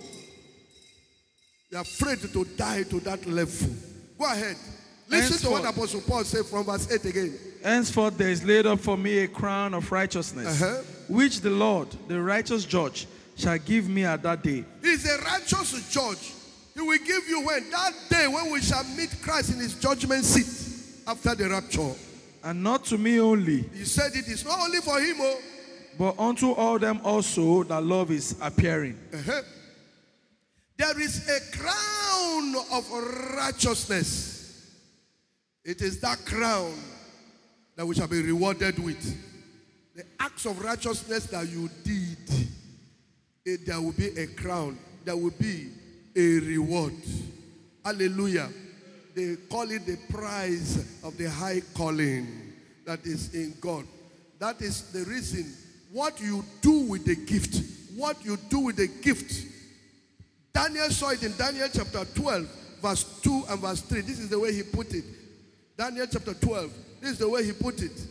You're afraid to die to that level. Go ahead. Listen to what Apostle Paul said from verse 8 again. Henceforth there is laid up for me a crown of righteousness, which the Lord, the righteous judge, shall give me at that day. He is a righteous judge. He will give you when? That day when we shall meet Christ in his judgment seat after the rapture. And not to me only. He said it is not only for him, but unto all them also that love is appearing. There is a crown of righteousness. It is that crown that we shall be rewarded with. The acts of righteousness that you did, there will be a crown. There will be a reward. Hallelujah. They call it the prize of the high calling that is in God. That is the reason. What you do with the gift. What you do with the gift. Daniel saw it in Daniel chapter 12, verse 2 and verse 3. This is the way he put it. Daniel chapter 12. This is the way he put it.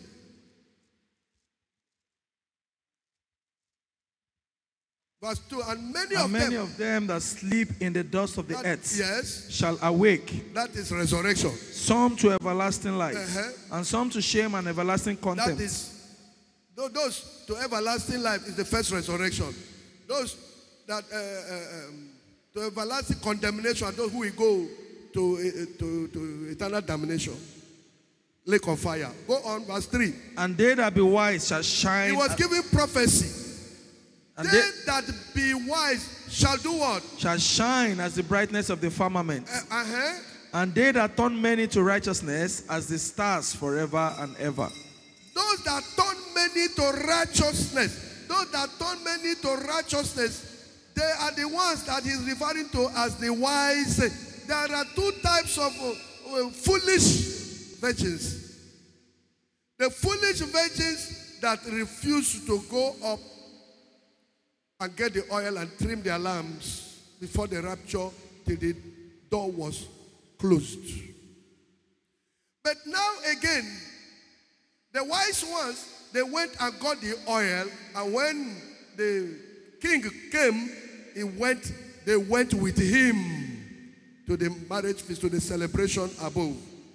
Verse 2. And many of them that sleep in the dust of the earth, yes, shall awake. That is resurrection. Some to everlasting life, and some to shame and everlasting contempt. That is, those to everlasting life is the first resurrection. Those that to everlasting condemnation are those who will go to eternal damnation. Lake of fire. Go on, verse 3. And they that be wise shall shine. He was giving prophecy. And they that be wise shall do what? Shall shine as the brightness of the firmament. And they that turn many to righteousness as the stars forever and ever. Those that turn many to righteousness. Those that turn many to righteousness, they are the ones that he's referring to as the wise. There are two types of foolish virgins. The foolish virgins that refuse to go up and get the oil and trim their lamps before the rapture till the door was closed. But now again, the wise ones, they went and got the oil, and when the king came, they went with him to the marriage feast, to the celebration above.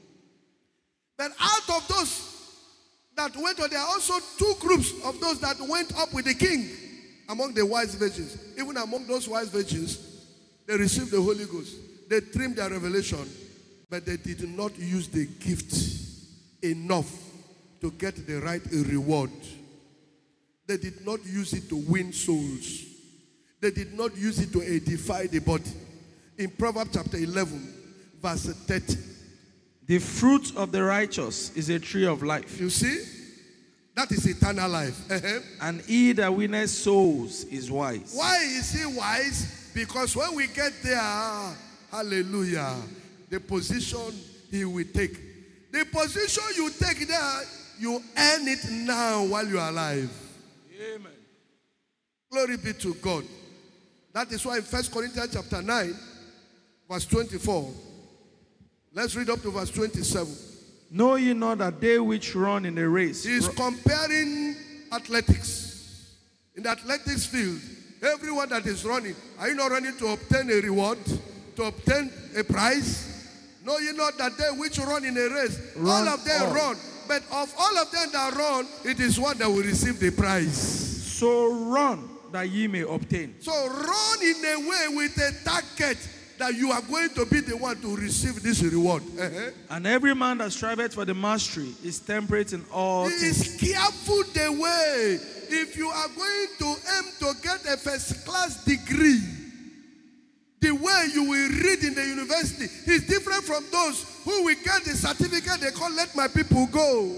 But out of those that went, there are also two groups of those that went up with the king among the wise virgins. Even among those wise virgins, they received the Holy Ghost. They trimmed their revelation, but they did not use the gift enough to get the right reward. They did not use it to win souls. They did not use it to edify the body. In Proverbs chapter 11, verse 30. The fruit of the righteous is a tree of life. You see? That is eternal life. And he that winneth souls is wise. Why is he wise? Because when we get there, hallelujah, the position he will take. The position you take there, you earn it now while you are alive. Amen. Glory be to God. That is why in 1 Corinthians chapter 9, verse 24. Let's read up to verse 27. Know ye not that they which run in a race. He is comparing athletics. In the athletics field, everyone that is running, are you not running to obtain a reward? To obtain a prize? Know ye not that they which run in a race, all of them run. But of all of them that run, it is one that will receive the prize. So run that ye may obtain. So run in a way with a target that you are going to be the one to receive this reward. And every man that striveth for the mastery is temperate in all things. He is careful the way. If you are going to aim to get a first class degree, the way you will read in the university is different from those who will get the certificate they call "Let my people go."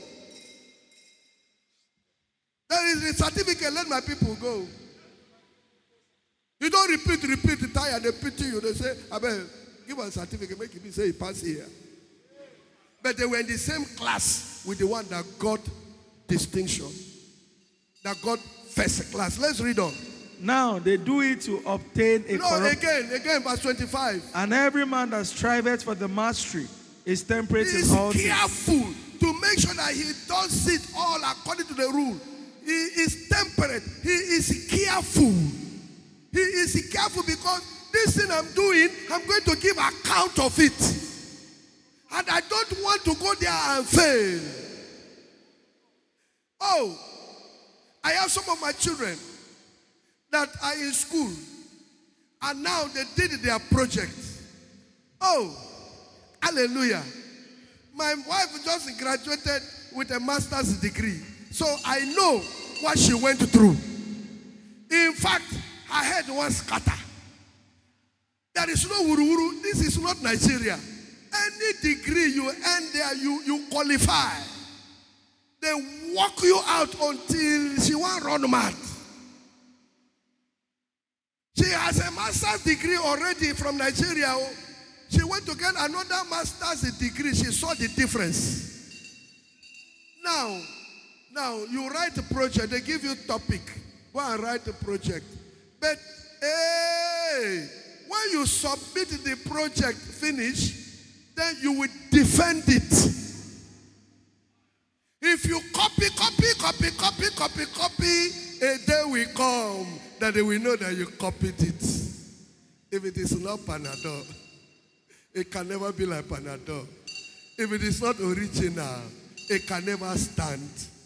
There is a certificate, "Let my people go." You don't repeat, tired, they pity you. They say, "Abel, give us a certificate, make it say he pass here." But they were in the same class with the one that got distinction, that got first class. Let's read on. Now they do it to obtain a again, verse 25. And every man that striveth for the mastery is temperate He in is all things. careful to make sure that he does it all according to the rule. He is temperate. He is careful. He is careful because this thing I'm doing, I'm going to give account of it. And I don't want to go there and fail. Oh, I have some of my children that are in school and now they did their project. Oh, hallelujah. My wife just graduated with a master's degree. So I know what she went through. In fact, her head was scattered. There is no wuru-wuru. This is not Nigeria. Any degree you earn there, you qualify. They walk you out until she won't run mad. She has a master's degree already from Nigeria. She went to get another master's degree. She saw the difference. Now you write a project. They give you a topic. Go and write a project. But hey, when you submit the project finish, then you will defend it. If you copy, a day will come that they will know that you copied it. If it is not Panadol, it can never be like Panadol. If it is not original, it can never stand.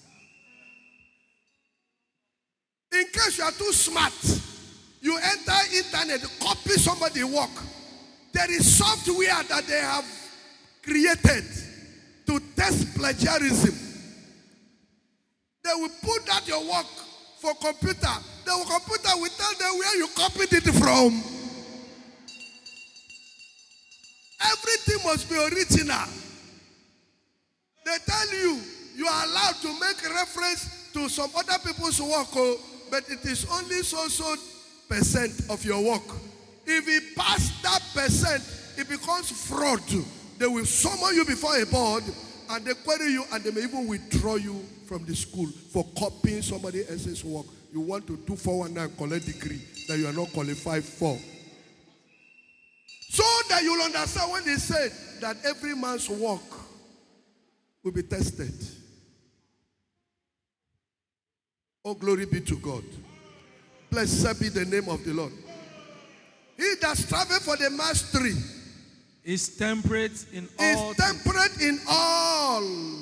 In case you are too smart, you enter internet, copy somebody's work. There is software that they have created to test plagiarism. They will put that your work for computer. The computer will tell them where you copied it from. Everything must be original. They tell you, you are allowed to make reference to some other people's work, but it is only so percent of your work. If it passes that percent, it becomes fraud. They will summon you before a board and they query you and they may even withdraw you from the school for copying somebody else's work. You want to do 419 and collect degree that you are not qualified for. So that you'll understand when they said that every man's work will be tested. Oh, glory be to God. Blessed be the name of the Lord. He that striveth for the mastery is temperate in all things. Is temperate in all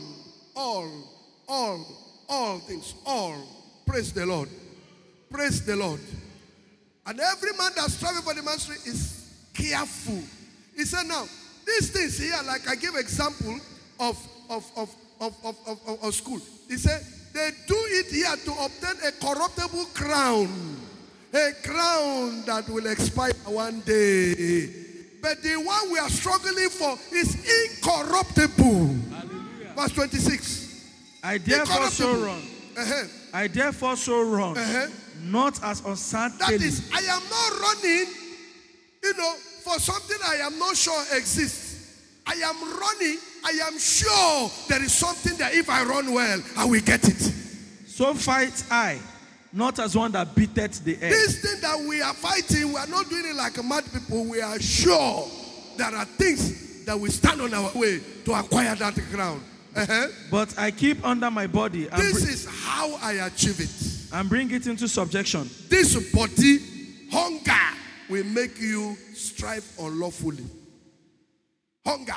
things. All. Praise the Lord. Praise the Lord. And every man that striveth for the mastery is careful. He said, now, these things here, like I gave example of school. He said, they do it here to obtain a corruptible crown. A crown that will expire one day. But the one we are struggling for is incorruptible. Hallelujah. Verse 26. I therefore so run. I therefore so run. Not as uncertain. That is, I am not running, for something I am not sure exists. I am running. I am sure there is something that if I run well, I will get it. So fight I. Not as one that beateth the air. This thing that we are fighting, we are not doing it like mad people. We are sure there are things that will stand on our way to acquire that ground. But I keep under my body. And this is how I achieve it. And bring it into subjection. This body, hunger, will make you strive unlawfully. Hunger.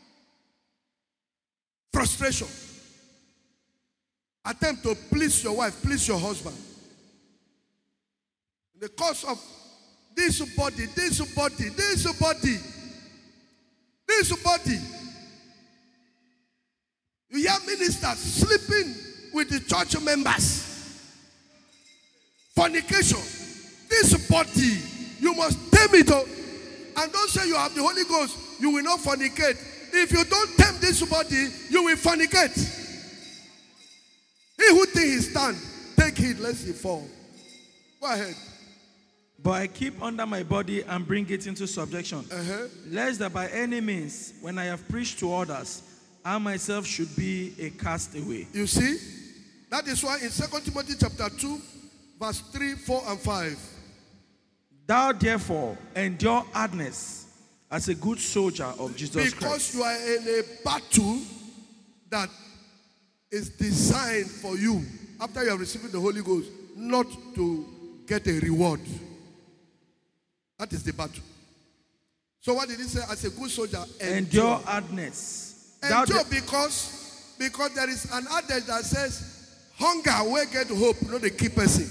Frustration. Attempt to please your wife, please your husband. In the course of this body. You hear ministers sleeping with the church members. Fornication. This body, you must tame it up. And don't say you have the Holy Ghost, you will not fornicate. If you don't tame this body, you will fornicate. He who thinks he stand, take heed lest he fall. Go ahead. But I keep under my body and bring it into subjection, lest that by any means, when I have preached to others, I myself should be a castaway. You see? That is why in 2 Timothy chapter 2, verse 3, 4, and 5. Thou therefore endure hardness as a good soldier of Jesus Because Christ. you are in a battle that is designed for you after you have received the Holy Ghost, not to get a reward. That is the battle. So what did he say? As a good soldier, Endure hardness. Thou Endure because there is an adage that says, hunger will get hope, not the key person.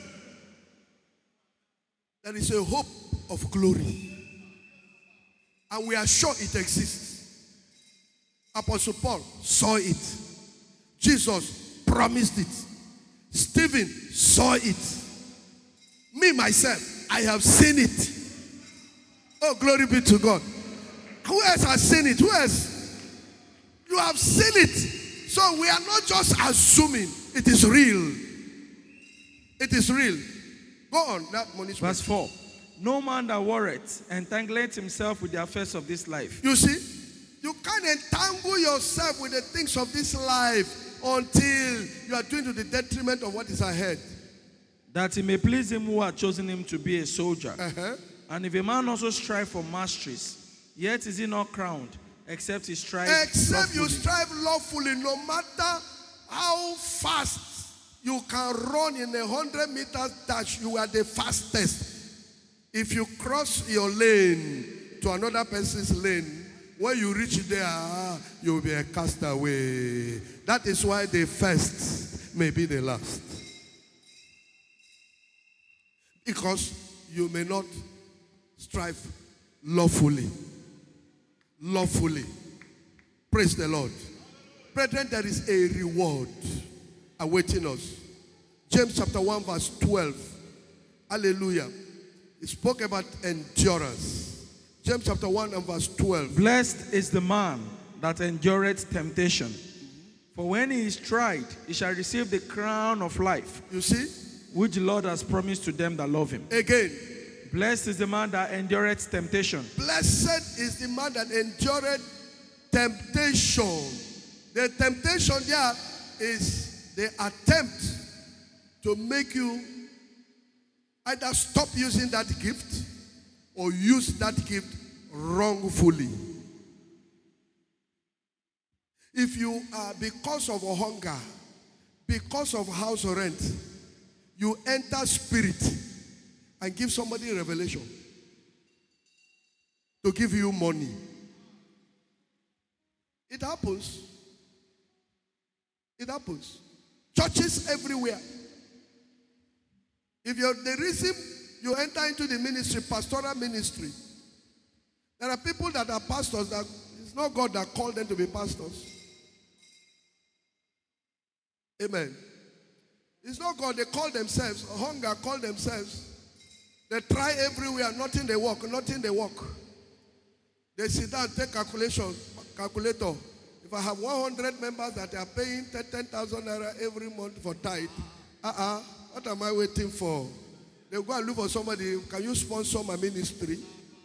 There is a hope of glory. And we are sure it exists. Apostle Paul saw it. Jesus promised it. Stephen saw it. Me, myself, I have seen it. Oh, glory be to God. Who else has seen it? Who else? You have seen it. So we are not just assuming. It is real. It is real. Go on. That money. Verse 4. No man that worrieth entangleth himself with the affairs of this life. You see, you can't entangle yourself with the things of this life until you are doing to the detriment of what is ahead. That he may please him who hath chosen him to be a soldier. Uh-huh. And if a man also strive for masteries, yet is he not crowned, except he strive Except you lawfully. strive lawfully, no matter how fast you can run in 100 meters dash, you are the fastest. If you cross your lane to another person's lane, when you reach there, you will be a castaway. That is why the first may be the last. Because you may not strive lawfully. Lawfully. Praise the Lord. Brethren, there is a reward awaiting us. James chapter 1 verse 12. Hallelujah. He spoke about endurance. James chapter 1 and verse 12. Blessed is the man that endureth temptation. For when he is tried, he shall receive the crown of life, You see? which the Lord has promised to them that love him. Again. Blessed is the man that endureth temptation. Blessed is the man that endured temptation. The temptation there is the attempt to make you either stop using that gift or use that gift wrongfully. If you are, because of hunger, because of house rent, you enter spirit and give somebody a revelation to give you money. It happens. It happens. Churches everywhere. If you're the reason you enter into the ministry, pastoral ministry, there are people that are pastors that it's not God that called them to be pastors. Amen. It's not God, they call themselves. Hunger call themselves. They try everywhere, nothing they work, nothing they work. They sit down, take calculator. If I have 100 members that are paying 10,000 naira every month for tithe, what am I waiting for? They go and look for somebody. Can you sponsor my ministry?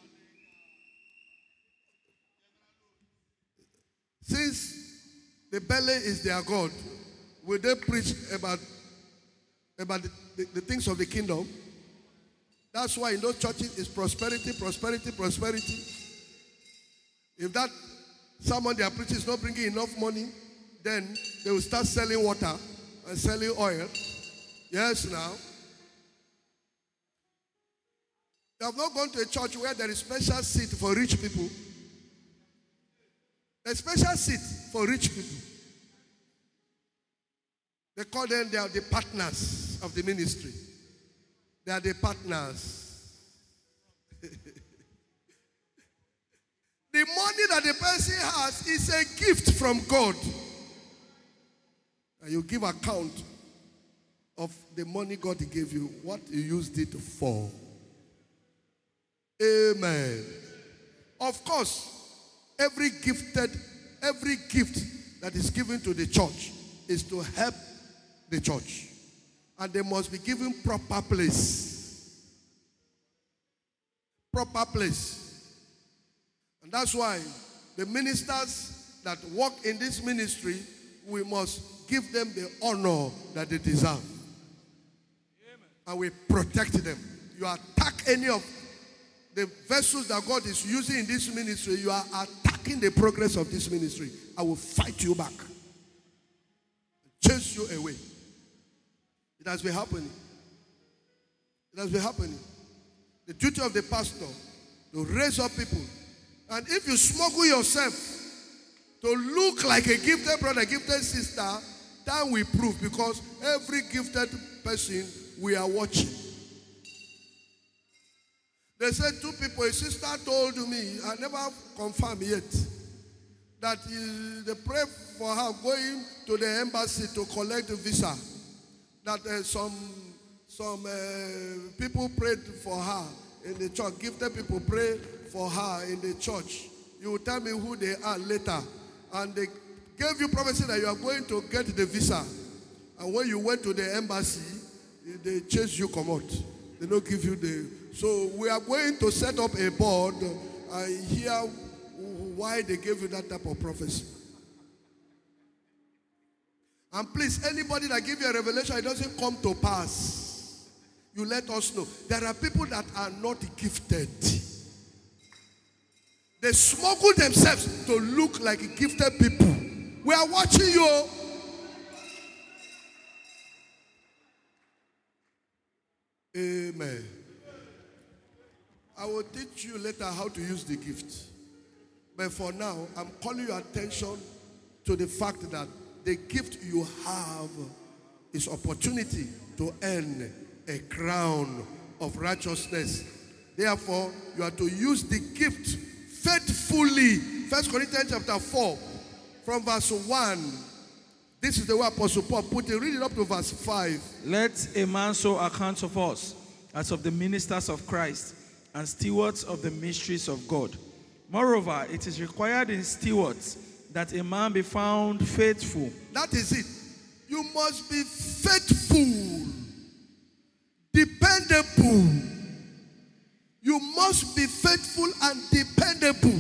Since the belly is their God, will they preach about the things of the kingdom? That's why in those churches it's prosperity, prosperity, prosperity. If that someone they are preaching is not bringing enough money, then they will start selling water and selling oil. Yes, now. You have not gone to a church where there is special seat for rich people. A special seat for rich people. They call them, they are the partners of the ministry. They are the partners. The money that the person has is a gift from God. And you give account of the money God gave you, what you used it for. Amen. Of course, every gift that is given to the church is to help the church. And they must be given proper place. Proper place. And that's why the ministers that work in this ministry, we must give them the honor that they deserve. And we protect them. You attack any of the vessels that God is using in this ministry, you are attacking the progress of this ministry. I will fight you back. Chase you away. It has been happening. It has been happening. The duty of the pastor to raise up people. And if you smuggle yourself to look like a gifted brother, gifted sister, that will prove, because every gifted person we are watching. They said two people, a sister told me, I never confirmed yet, that they prayed for her going to the embassy to collect a visa. That some people prayed for her in the church. Gifted people pray for her in the church. You will tell me who they are later. And they gave you prophecy that you are going to get the visa. And when you went to the embassy, they chase you come out. They don't give you the... So we are going to set up a board and hear why they gave you that type of prophecy. And please, anybody that gives you a revelation, it doesn't come to pass, you let us know. There are people that are not gifted. They smuggle themselves to look like gifted people. We are watching you. Amen. I will teach you later how to use the gift. But for now, I'm calling your attention to the fact that the gift you have is opportunity to earn a crown of righteousness. Therefore, you are to use the gift faithfully. 1 Corinthians chapter 4, from verse 1. This is the way Apostle Paul put it. Read it up to verse 5. Let a man so account of us as of the ministers of Christ and stewards of the mysteries of God. Moreover, it is required in stewards that a man be found faithful. That is it. You must be faithful, dependable. You must be faithful and dependable.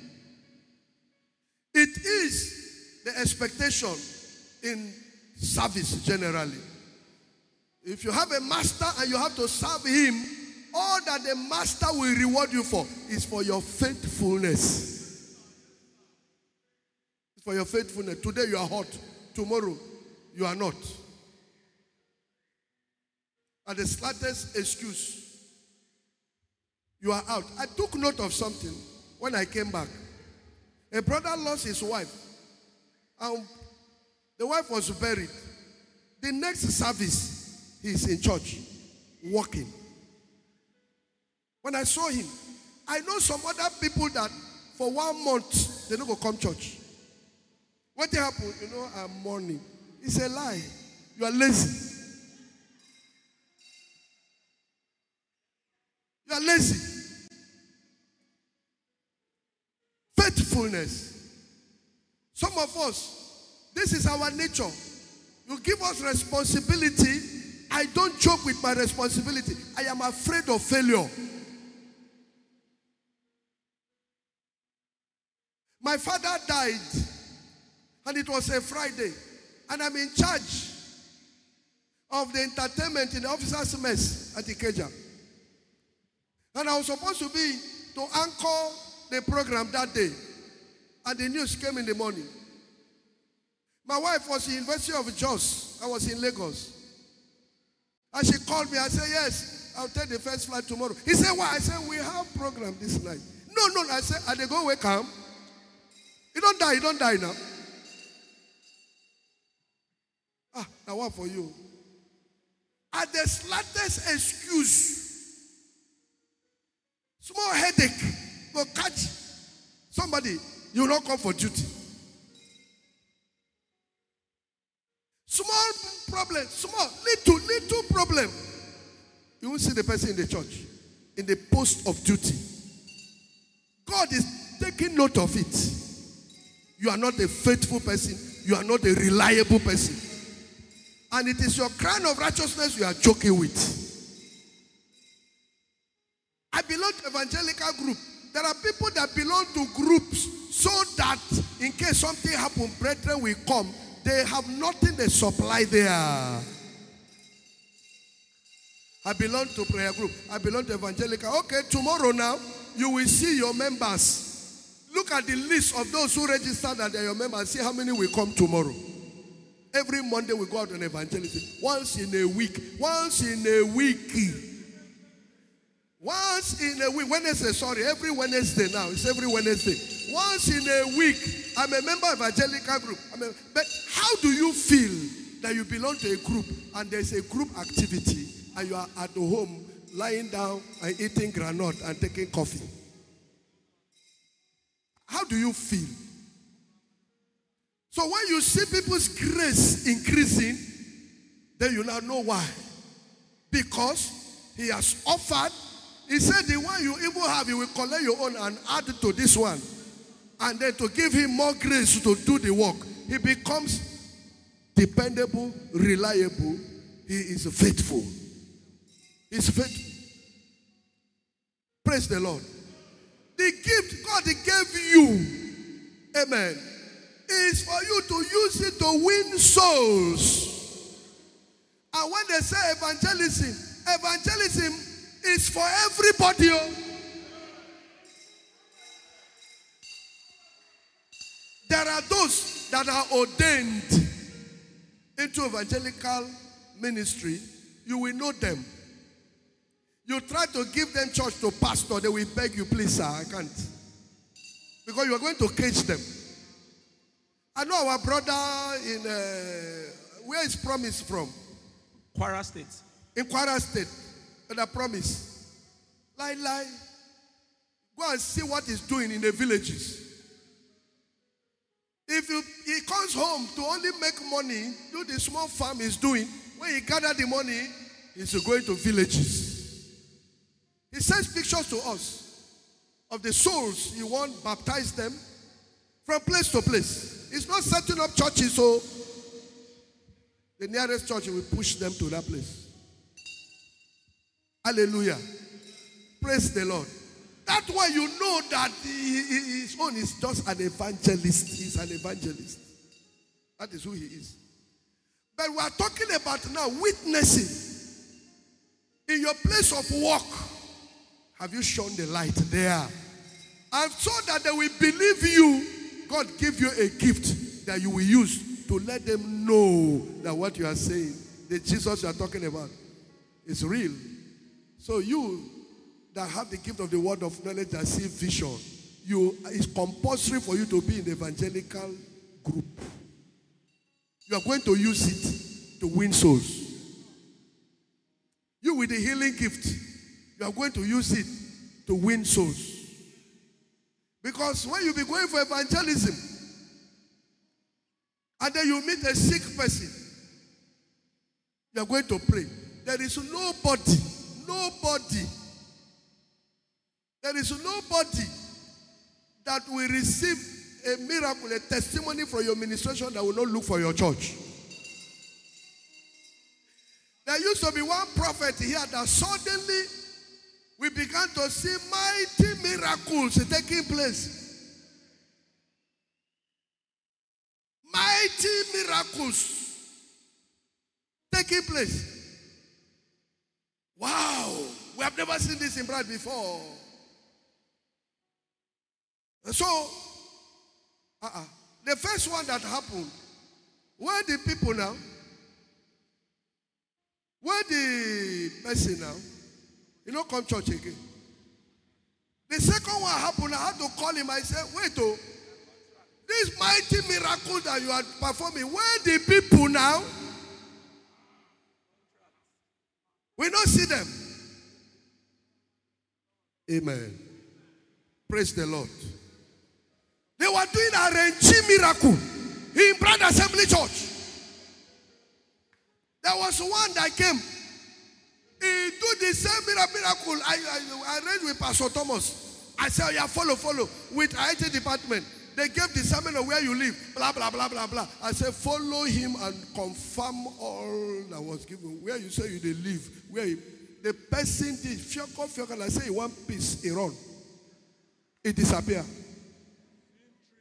It is the expectation in service generally. If you have a master and you have to serve him, all that the master will reward you for is for your faithfulness. It's for your faithfulness. Today you are hot. Tomorrow you are not. At the slightest excuse, you are out. I took note of something when I came back. A brother lost his wife. And the wife was buried. The next service, he's in church, walking. When I saw him, I know some other people that for 1 month, they don't go come church. What happened? You know, I'm mourning. It's a lie. You are lazy. You are lazy. Faithfulness. Some of us, this is our nature. You give us responsibility. I don't joke with my responsibility. I am afraid of failure. My father died, and it was a Friday, and I'm in charge of the entertainment in the officers' mess at Ikeja. And I was supposed to be to anchor the program that day, and the news came in the morning. My wife was in the University of Jos. I was in Lagos. And she called me. I said, yes, I'll take the first flight tomorrow. He said, why? I said, we have program this night. No. I said, are they going to come? You don't die now. Now what for you? At the slightest excuse, small headache, go catch somebody, you will not come for duty. Small problem, little problem. You will see the person in the church, in the post of duty. God is taking note of it. You are not a faithful person. You are not a reliable person. And it is your crown of righteousness you are joking with. I belong to evangelical group. There are people that belong to groups so that in case something happens, brethren will come. They have nothing they supply there. I belong to prayer group. I belong to evangelical. Okay, tomorrow now, you will see your members. Look at the list of those who registered that they are your members. See how many will come tomorrow. Every Monday we go out on evangelism. Once in a week. Once in a week. Once in a week. Wednesday, sorry. Every Wednesday now. It's every Wednesday. Once in a week. I'm a member of evangelical group. But how do you feel that you belong to a group and there's a group activity and you are at the home lying down and eating granite and taking coffee? How do you feel? So when you see people's grace increasing, then you now know why. Because he has offered. He said the one you even have, you will collect your own and add to this one. And then to give him more grace to do the work. He becomes dependable, reliable. He is faithful. He's faithful. Praise the Lord. The gift God gave you, amen, is for you to use it to win souls. And when they say evangelism is for everybody. There are those that are ordained into evangelical ministry. You will know them. You try to give them church to pastor, they will beg you, please sir, I can't. Because you are going to cage them. I know our brother in, where is Promise from? Kwara State. In Kwara State. And I promise. Lie. Go and see what he's doing in the villages. If he comes home to only make money, do the small farm he's doing, when he gather the money, he's going to villages. He sends pictures to us of the souls he wants, baptize them from place to place. He's not setting up churches, so the nearest church will push them to that place. Hallelujah. Praise the Lord. That's why you know that his own is just an evangelist. He's an evangelist. That is who he is. But we are talking about now witnessing. In your place of work, have you shown the light there? And so that they will believe you, God give you a gift that you will use to let them know that what you are saying, the Jesus you are talking about, is real. So you that have the gift of the word of knowledge that see vision, it's compulsory for you to be in the evangelical group. You are going to use it to win souls. You with the healing gift, you are going to use it to win souls. Because when you be going for evangelism, and then you meet a sick person, you are going to pray. There is nobody, there is nobody that will receive a miracle, a testimony from your ministration that will not look for your church. There used to be one prophet here that suddenly we began to see mighty miracles taking place. Mighty miracles taking place. Wow, we have never seen this in Brad before. And so, the first one that happened, where the people now? Where the person now? You know, come church again. The second one happened, I had to call him. I said, wait, this mighty miracle that you are performing, where the people now? We don't see them. Amen. Praise the Lord. They were doing a Renchi miracle in Brad Assembly Church. There was one that came. He did the same miracle. I arranged with Pastor Thomas. I said, yeah, follow. With IT department. They gave the sermon of where you live. Blah, blah, blah, blah, blah. I said, follow him and confirm all that was given. Where you say you they live. Where the person did. Fioko. I say, one piece, Iran. It disappeared.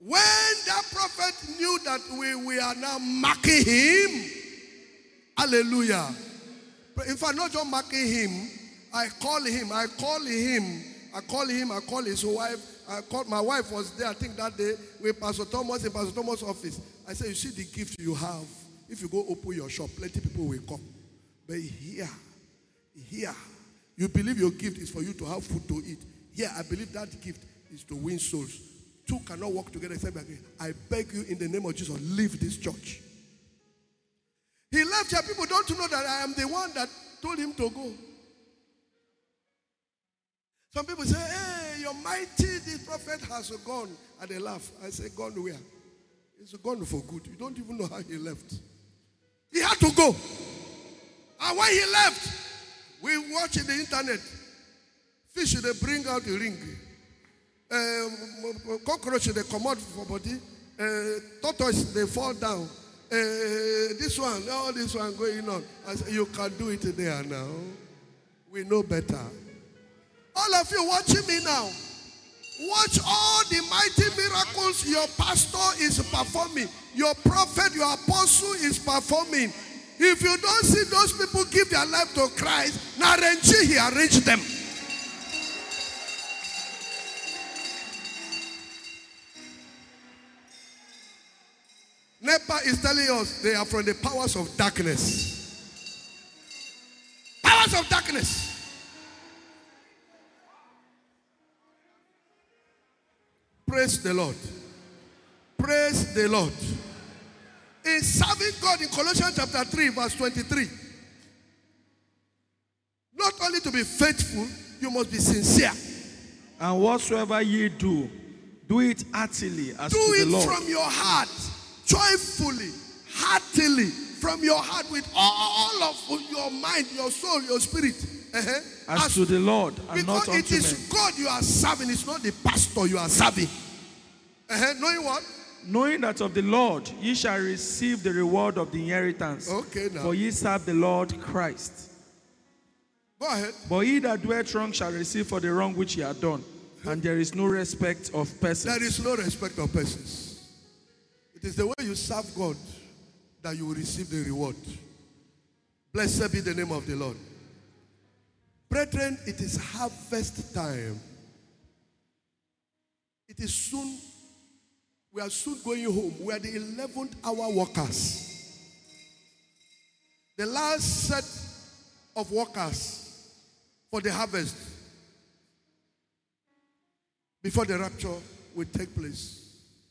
When that prophet knew that we are now marking him, hallelujah. In fact, not just marking him, I call him, I call his wife. My wife was there, I think that day, with Pastor Thomas in Pastor Thomas' office. I said, you see the gift you have. If you go open your shop, plenty people will come. But here, you believe your gift is for you to have food to eat. Here, I believe that gift is to win souls. Two cannot work together except again. I beg you in the name of Jesus, leave this church. He left here. People don't know that I am the one that told him to go. Some people say, hey, your mighty, the prophet has gone. And they laugh. I say, gone where? He's gone for good. You don't even know how he left. He had to go. And when he left, we watch in the internet. Fish, they bring out the ring. Cockroach, they come out for body. Tortoise, they fall down. This one, all this one going on. I say, you can do it there now. We know better. All of you watching me now, watch all the mighty miracles your pastor is performing. Your prophet, your apostle is performing. If you don't see those people give their life to Christ, now he arranged them. NEPA is telling us they are from the powers of darkness. Powers of darkness. Praise the Lord. Praise the Lord. In serving God in Colossians chapter 3 verse 23. Not only to be faithful, you must be sincere. And whatsoever ye do, do it heartily as do to the Lord. Do it from your heart, joyfully, heartily, from your heart with all of your mind, your soul, your spirit. As to the Lord and not unto men. Because it is God you are serving, it's not the pastor you are serving. Knowing what? Knowing that of the Lord ye shall receive the reward of the inheritance. Okay, now. For ye serve the Lord Christ. Go ahead. But he that doeth wrong shall receive for the wrong which he hath done. And there is no respect of persons. There is no respect of persons. It is the way you serve God that you will receive the reward. Blessed be the name of the Lord. Brethren, it is harvest time. It is soon. We are soon going home. We are the 11th hour workers. The last set of workers for the harvest before the rapture will take place.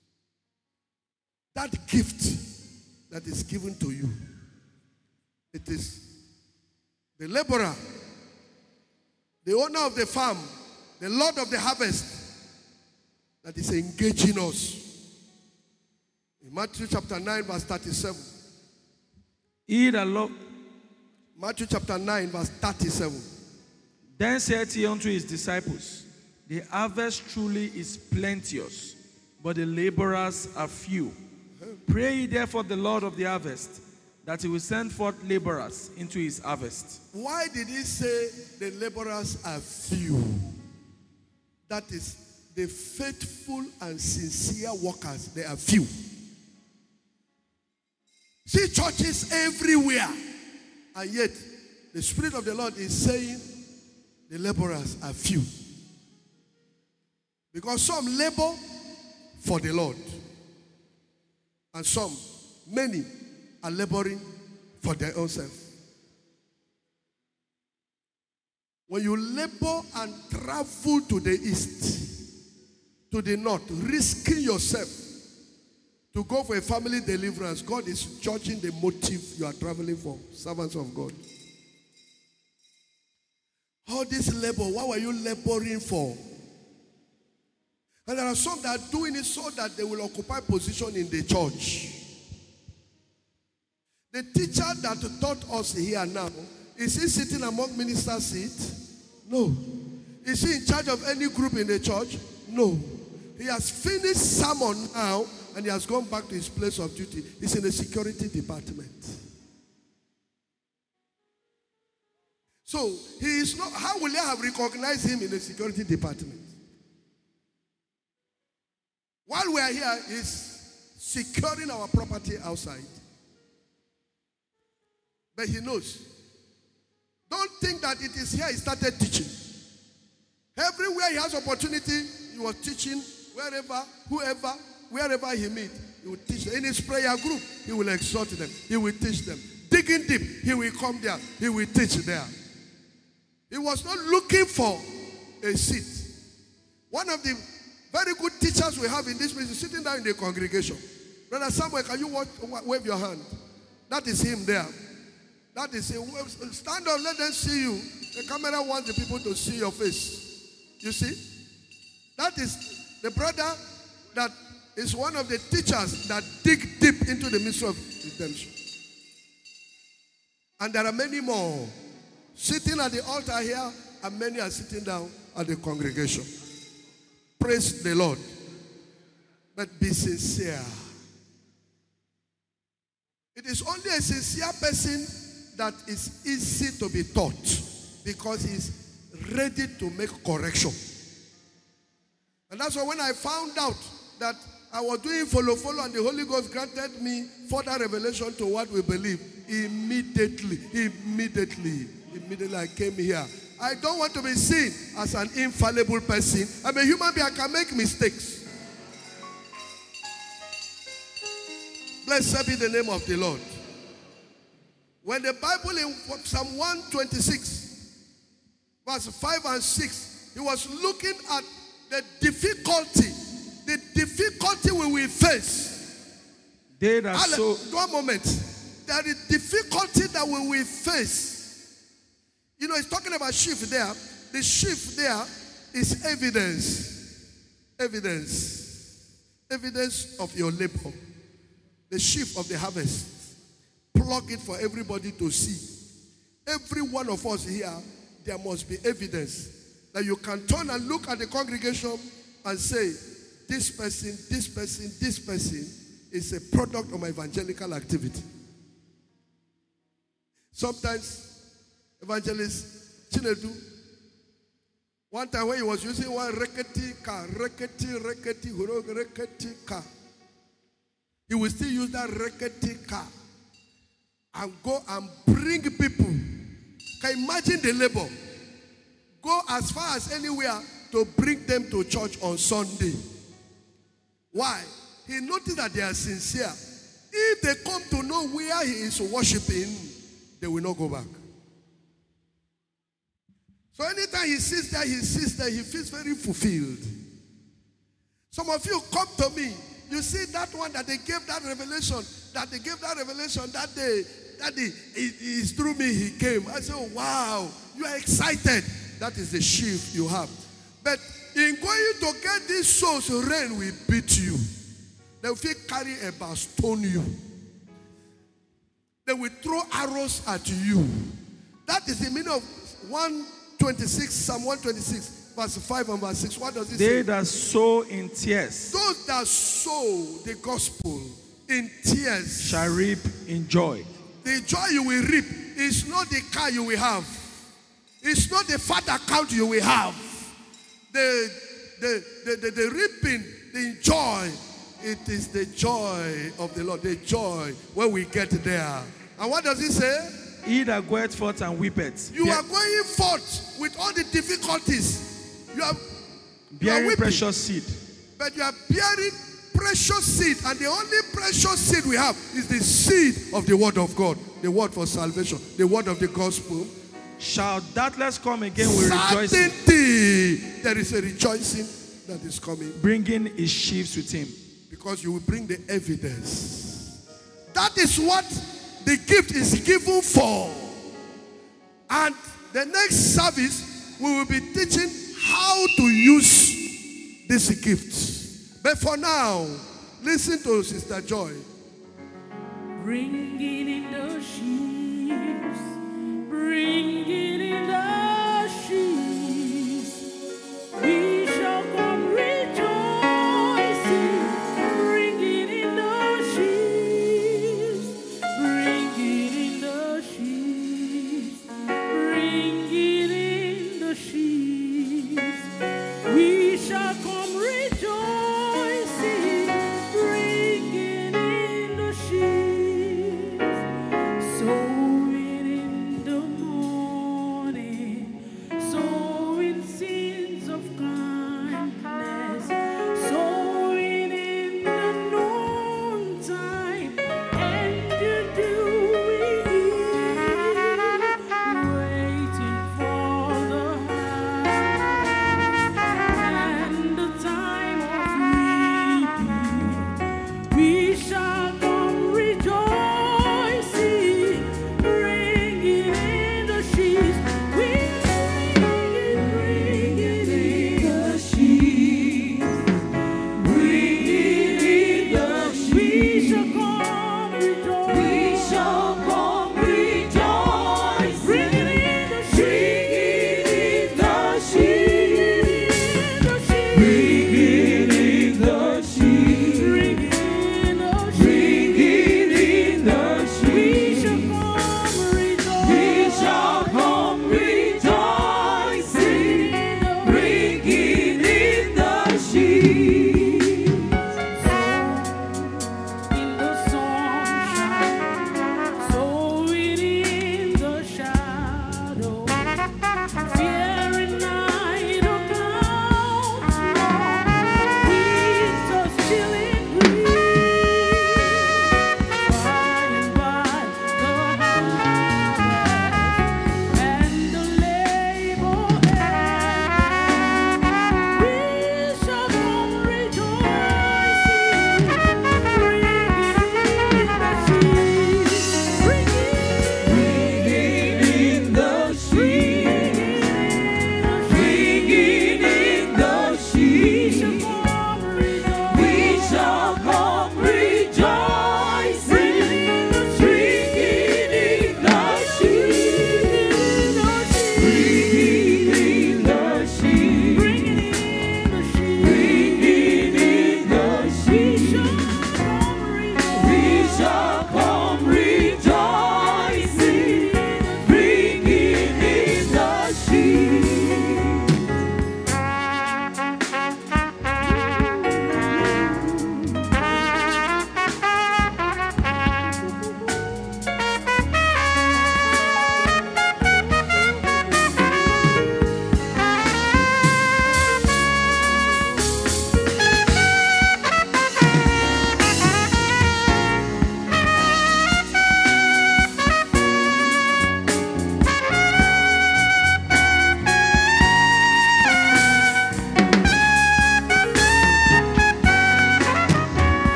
That gift that is given to you, it is the laborer, the owner of the farm, the Lord of the harvest that is engaging us. In Matthew chapter 9 verse 37. Matthew chapter 9 verse 37. Then said he unto his disciples, the harvest truly is plenteous, but the laborers are few. Pray ye therefore the Lord of the harvest, that he will send forth laborers into his harvest. Why did he say the laborers are few? That is, the faithful and sincere workers, they are few. See churches everywhere, and yet the Spirit of the Lord is saying the laborers are few. Because some labor for the Lord, and many are laboring for their own self. When you labor and travel to the east, to the north, risking yourself to go for a family deliverance, God is judging the motive you are traveling for, servants of God. All this labor, what were you laboring for? And there are some that are doing it so that they will occupy position in the church. The teacher that taught us here now, is he sitting among ministers' seats? No. Is he in charge of any group in the church? No. He has finished sermon now and he has gone back to his place of duty. He's in the security department. So, he is not, how will I have recognized him in the security department? While While we are here, he's securing our property outside. But he knows. Don't think that it is here he started teaching. Everywhere he has opportunity, he was teaching. Wherever, whoever, wherever he meet, he will teach them. In his prayer group, he will exhort them. He will teach them. Digging deep, he will come there. He will teach there. He was not looking for a seat. One of the very good teachers we have in this place is sitting down in the congregation. Brother Samuel, can you wave your hand? That is him there. That is him. Stand up, let them see you. The camera wants the people to see your face. You see? That is the brother that is one of the teachers that dig deep into the mystery of redemption. And there are many more sitting at the altar here, and many are sitting down at the congregation. Praise the Lord. But be sincere. It is only a sincere person that is easy to be taught because he's ready to make correction. And that's why when I found out that I was doing follow and the Holy Ghost granted me further revelation to what we believe, immediately I came here. I don't want to be seen as an infallible person. I'm a human being. I can make mistakes. Blessed be the name of the Lord. When the Bible in Psalm 126, verse 5 and 6, he was looking at the difficulty we will face. One moment. There is difficulty that we will face. You know, he's talking about sheaf there. The sheaf there is evidence. Evidence of your labor. The sheaf of the harvest. Plug it for everybody to see. Every one of us here, there must be evidence that you can turn and look at the congregation and say, this person is a product of my evangelical activity. Sometimes, Evangelist Chinedu, one time when he was using one rickety car, he will still use that rickety car and go and bring people. Can you imagine the labor? Go as far as anywhere to bring them to church on Sunday. Why? He noticed that they are sincere. If they come to know where he is worshiping, they will not go back. So anytime he sits there, he feels very fulfilled. Some of you come to me, you see that one that they gave that revelation that day, it's through me he came. I say, oh, wow, you are excited. That is the sheaf you have. But in going to get these souls, rain will beat you. They will carry a bar, stone you. They will throw arrows at you. That is the meaning of 126, Psalm 126, verse 5 and verse 6. What does it say? They that sow in tears. Those that sow the gospel in tears shall reap in joy. The joy you will reap is not the car you will have. It's not the fat account you will have. The reaping, the joy, it is the joy of the Lord. The joy when we get there. And what does he say? He that goeth forth and weepeth. You are going forth with all the difficulties. You are bearing precious seed. But you are bearing precious seed. And the only precious seed we have is the seed of the word of God. The word for salvation. The word of the gospel. Shall doubtless come again with rejoicing. There is a rejoicing that is coming. Bringing his sheaves with him. Because you will bring the evidence. That is what the gift is given for. And the next service, we will be teaching how to use this gift. But for now, listen to Sister Joy. Bringing in the sheaves, bringing in the sheaves, we shall come rejoicing, bringing in the sheaves, bringing in the sheaves, bringing in the sheaves, we shall come rejoicing.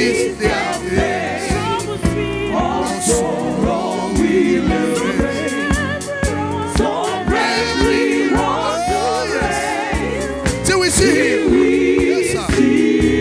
is their face. All sorrow will erase. So bravely run the race. Till we see him. Yes, sir.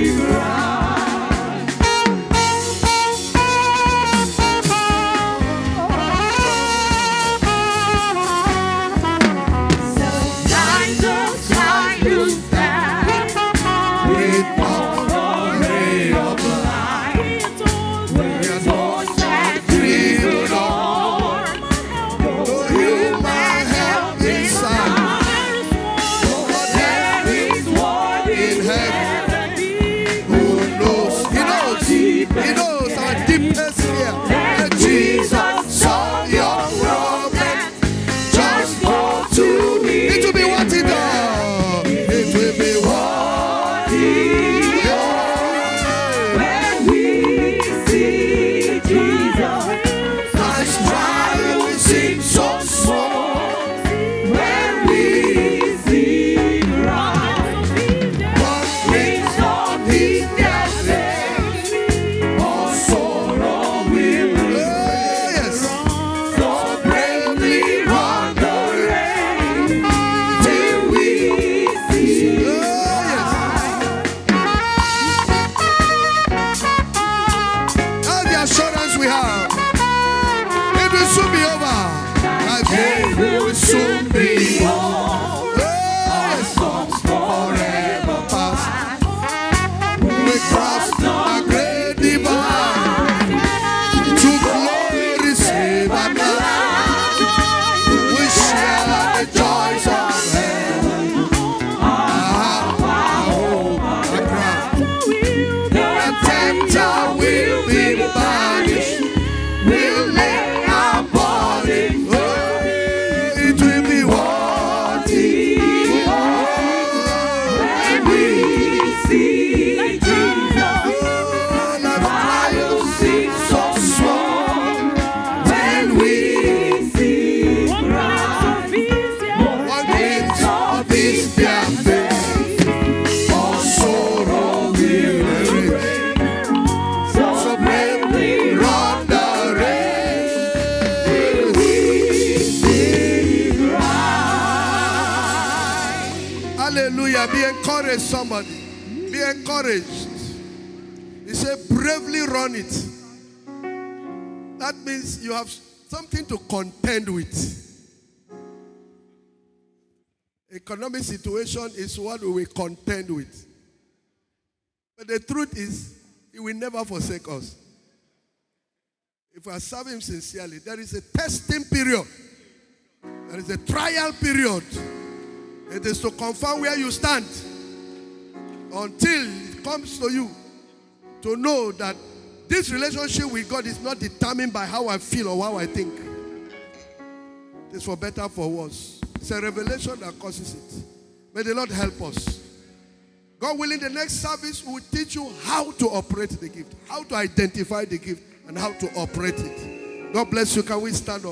Hallelujah. Be encouraged, somebody. Be encouraged. He said, bravely run it. That means you have something to contend with. Economic situation is what we will contend with. But the truth is, he will never forsake us. If we are serving him sincerely, there is a testing period. There is a trial period. It is to confirm where you stand until it comes to you to know that this relationship with God is not determined by how I feel or how I think. It's for better, for worse. It's a revelation that causes it. May the Lord help us. God willing, the next service will teach you how to operate the gift, how to identify the gift, and how to operate it. God bless you. Can we stand up?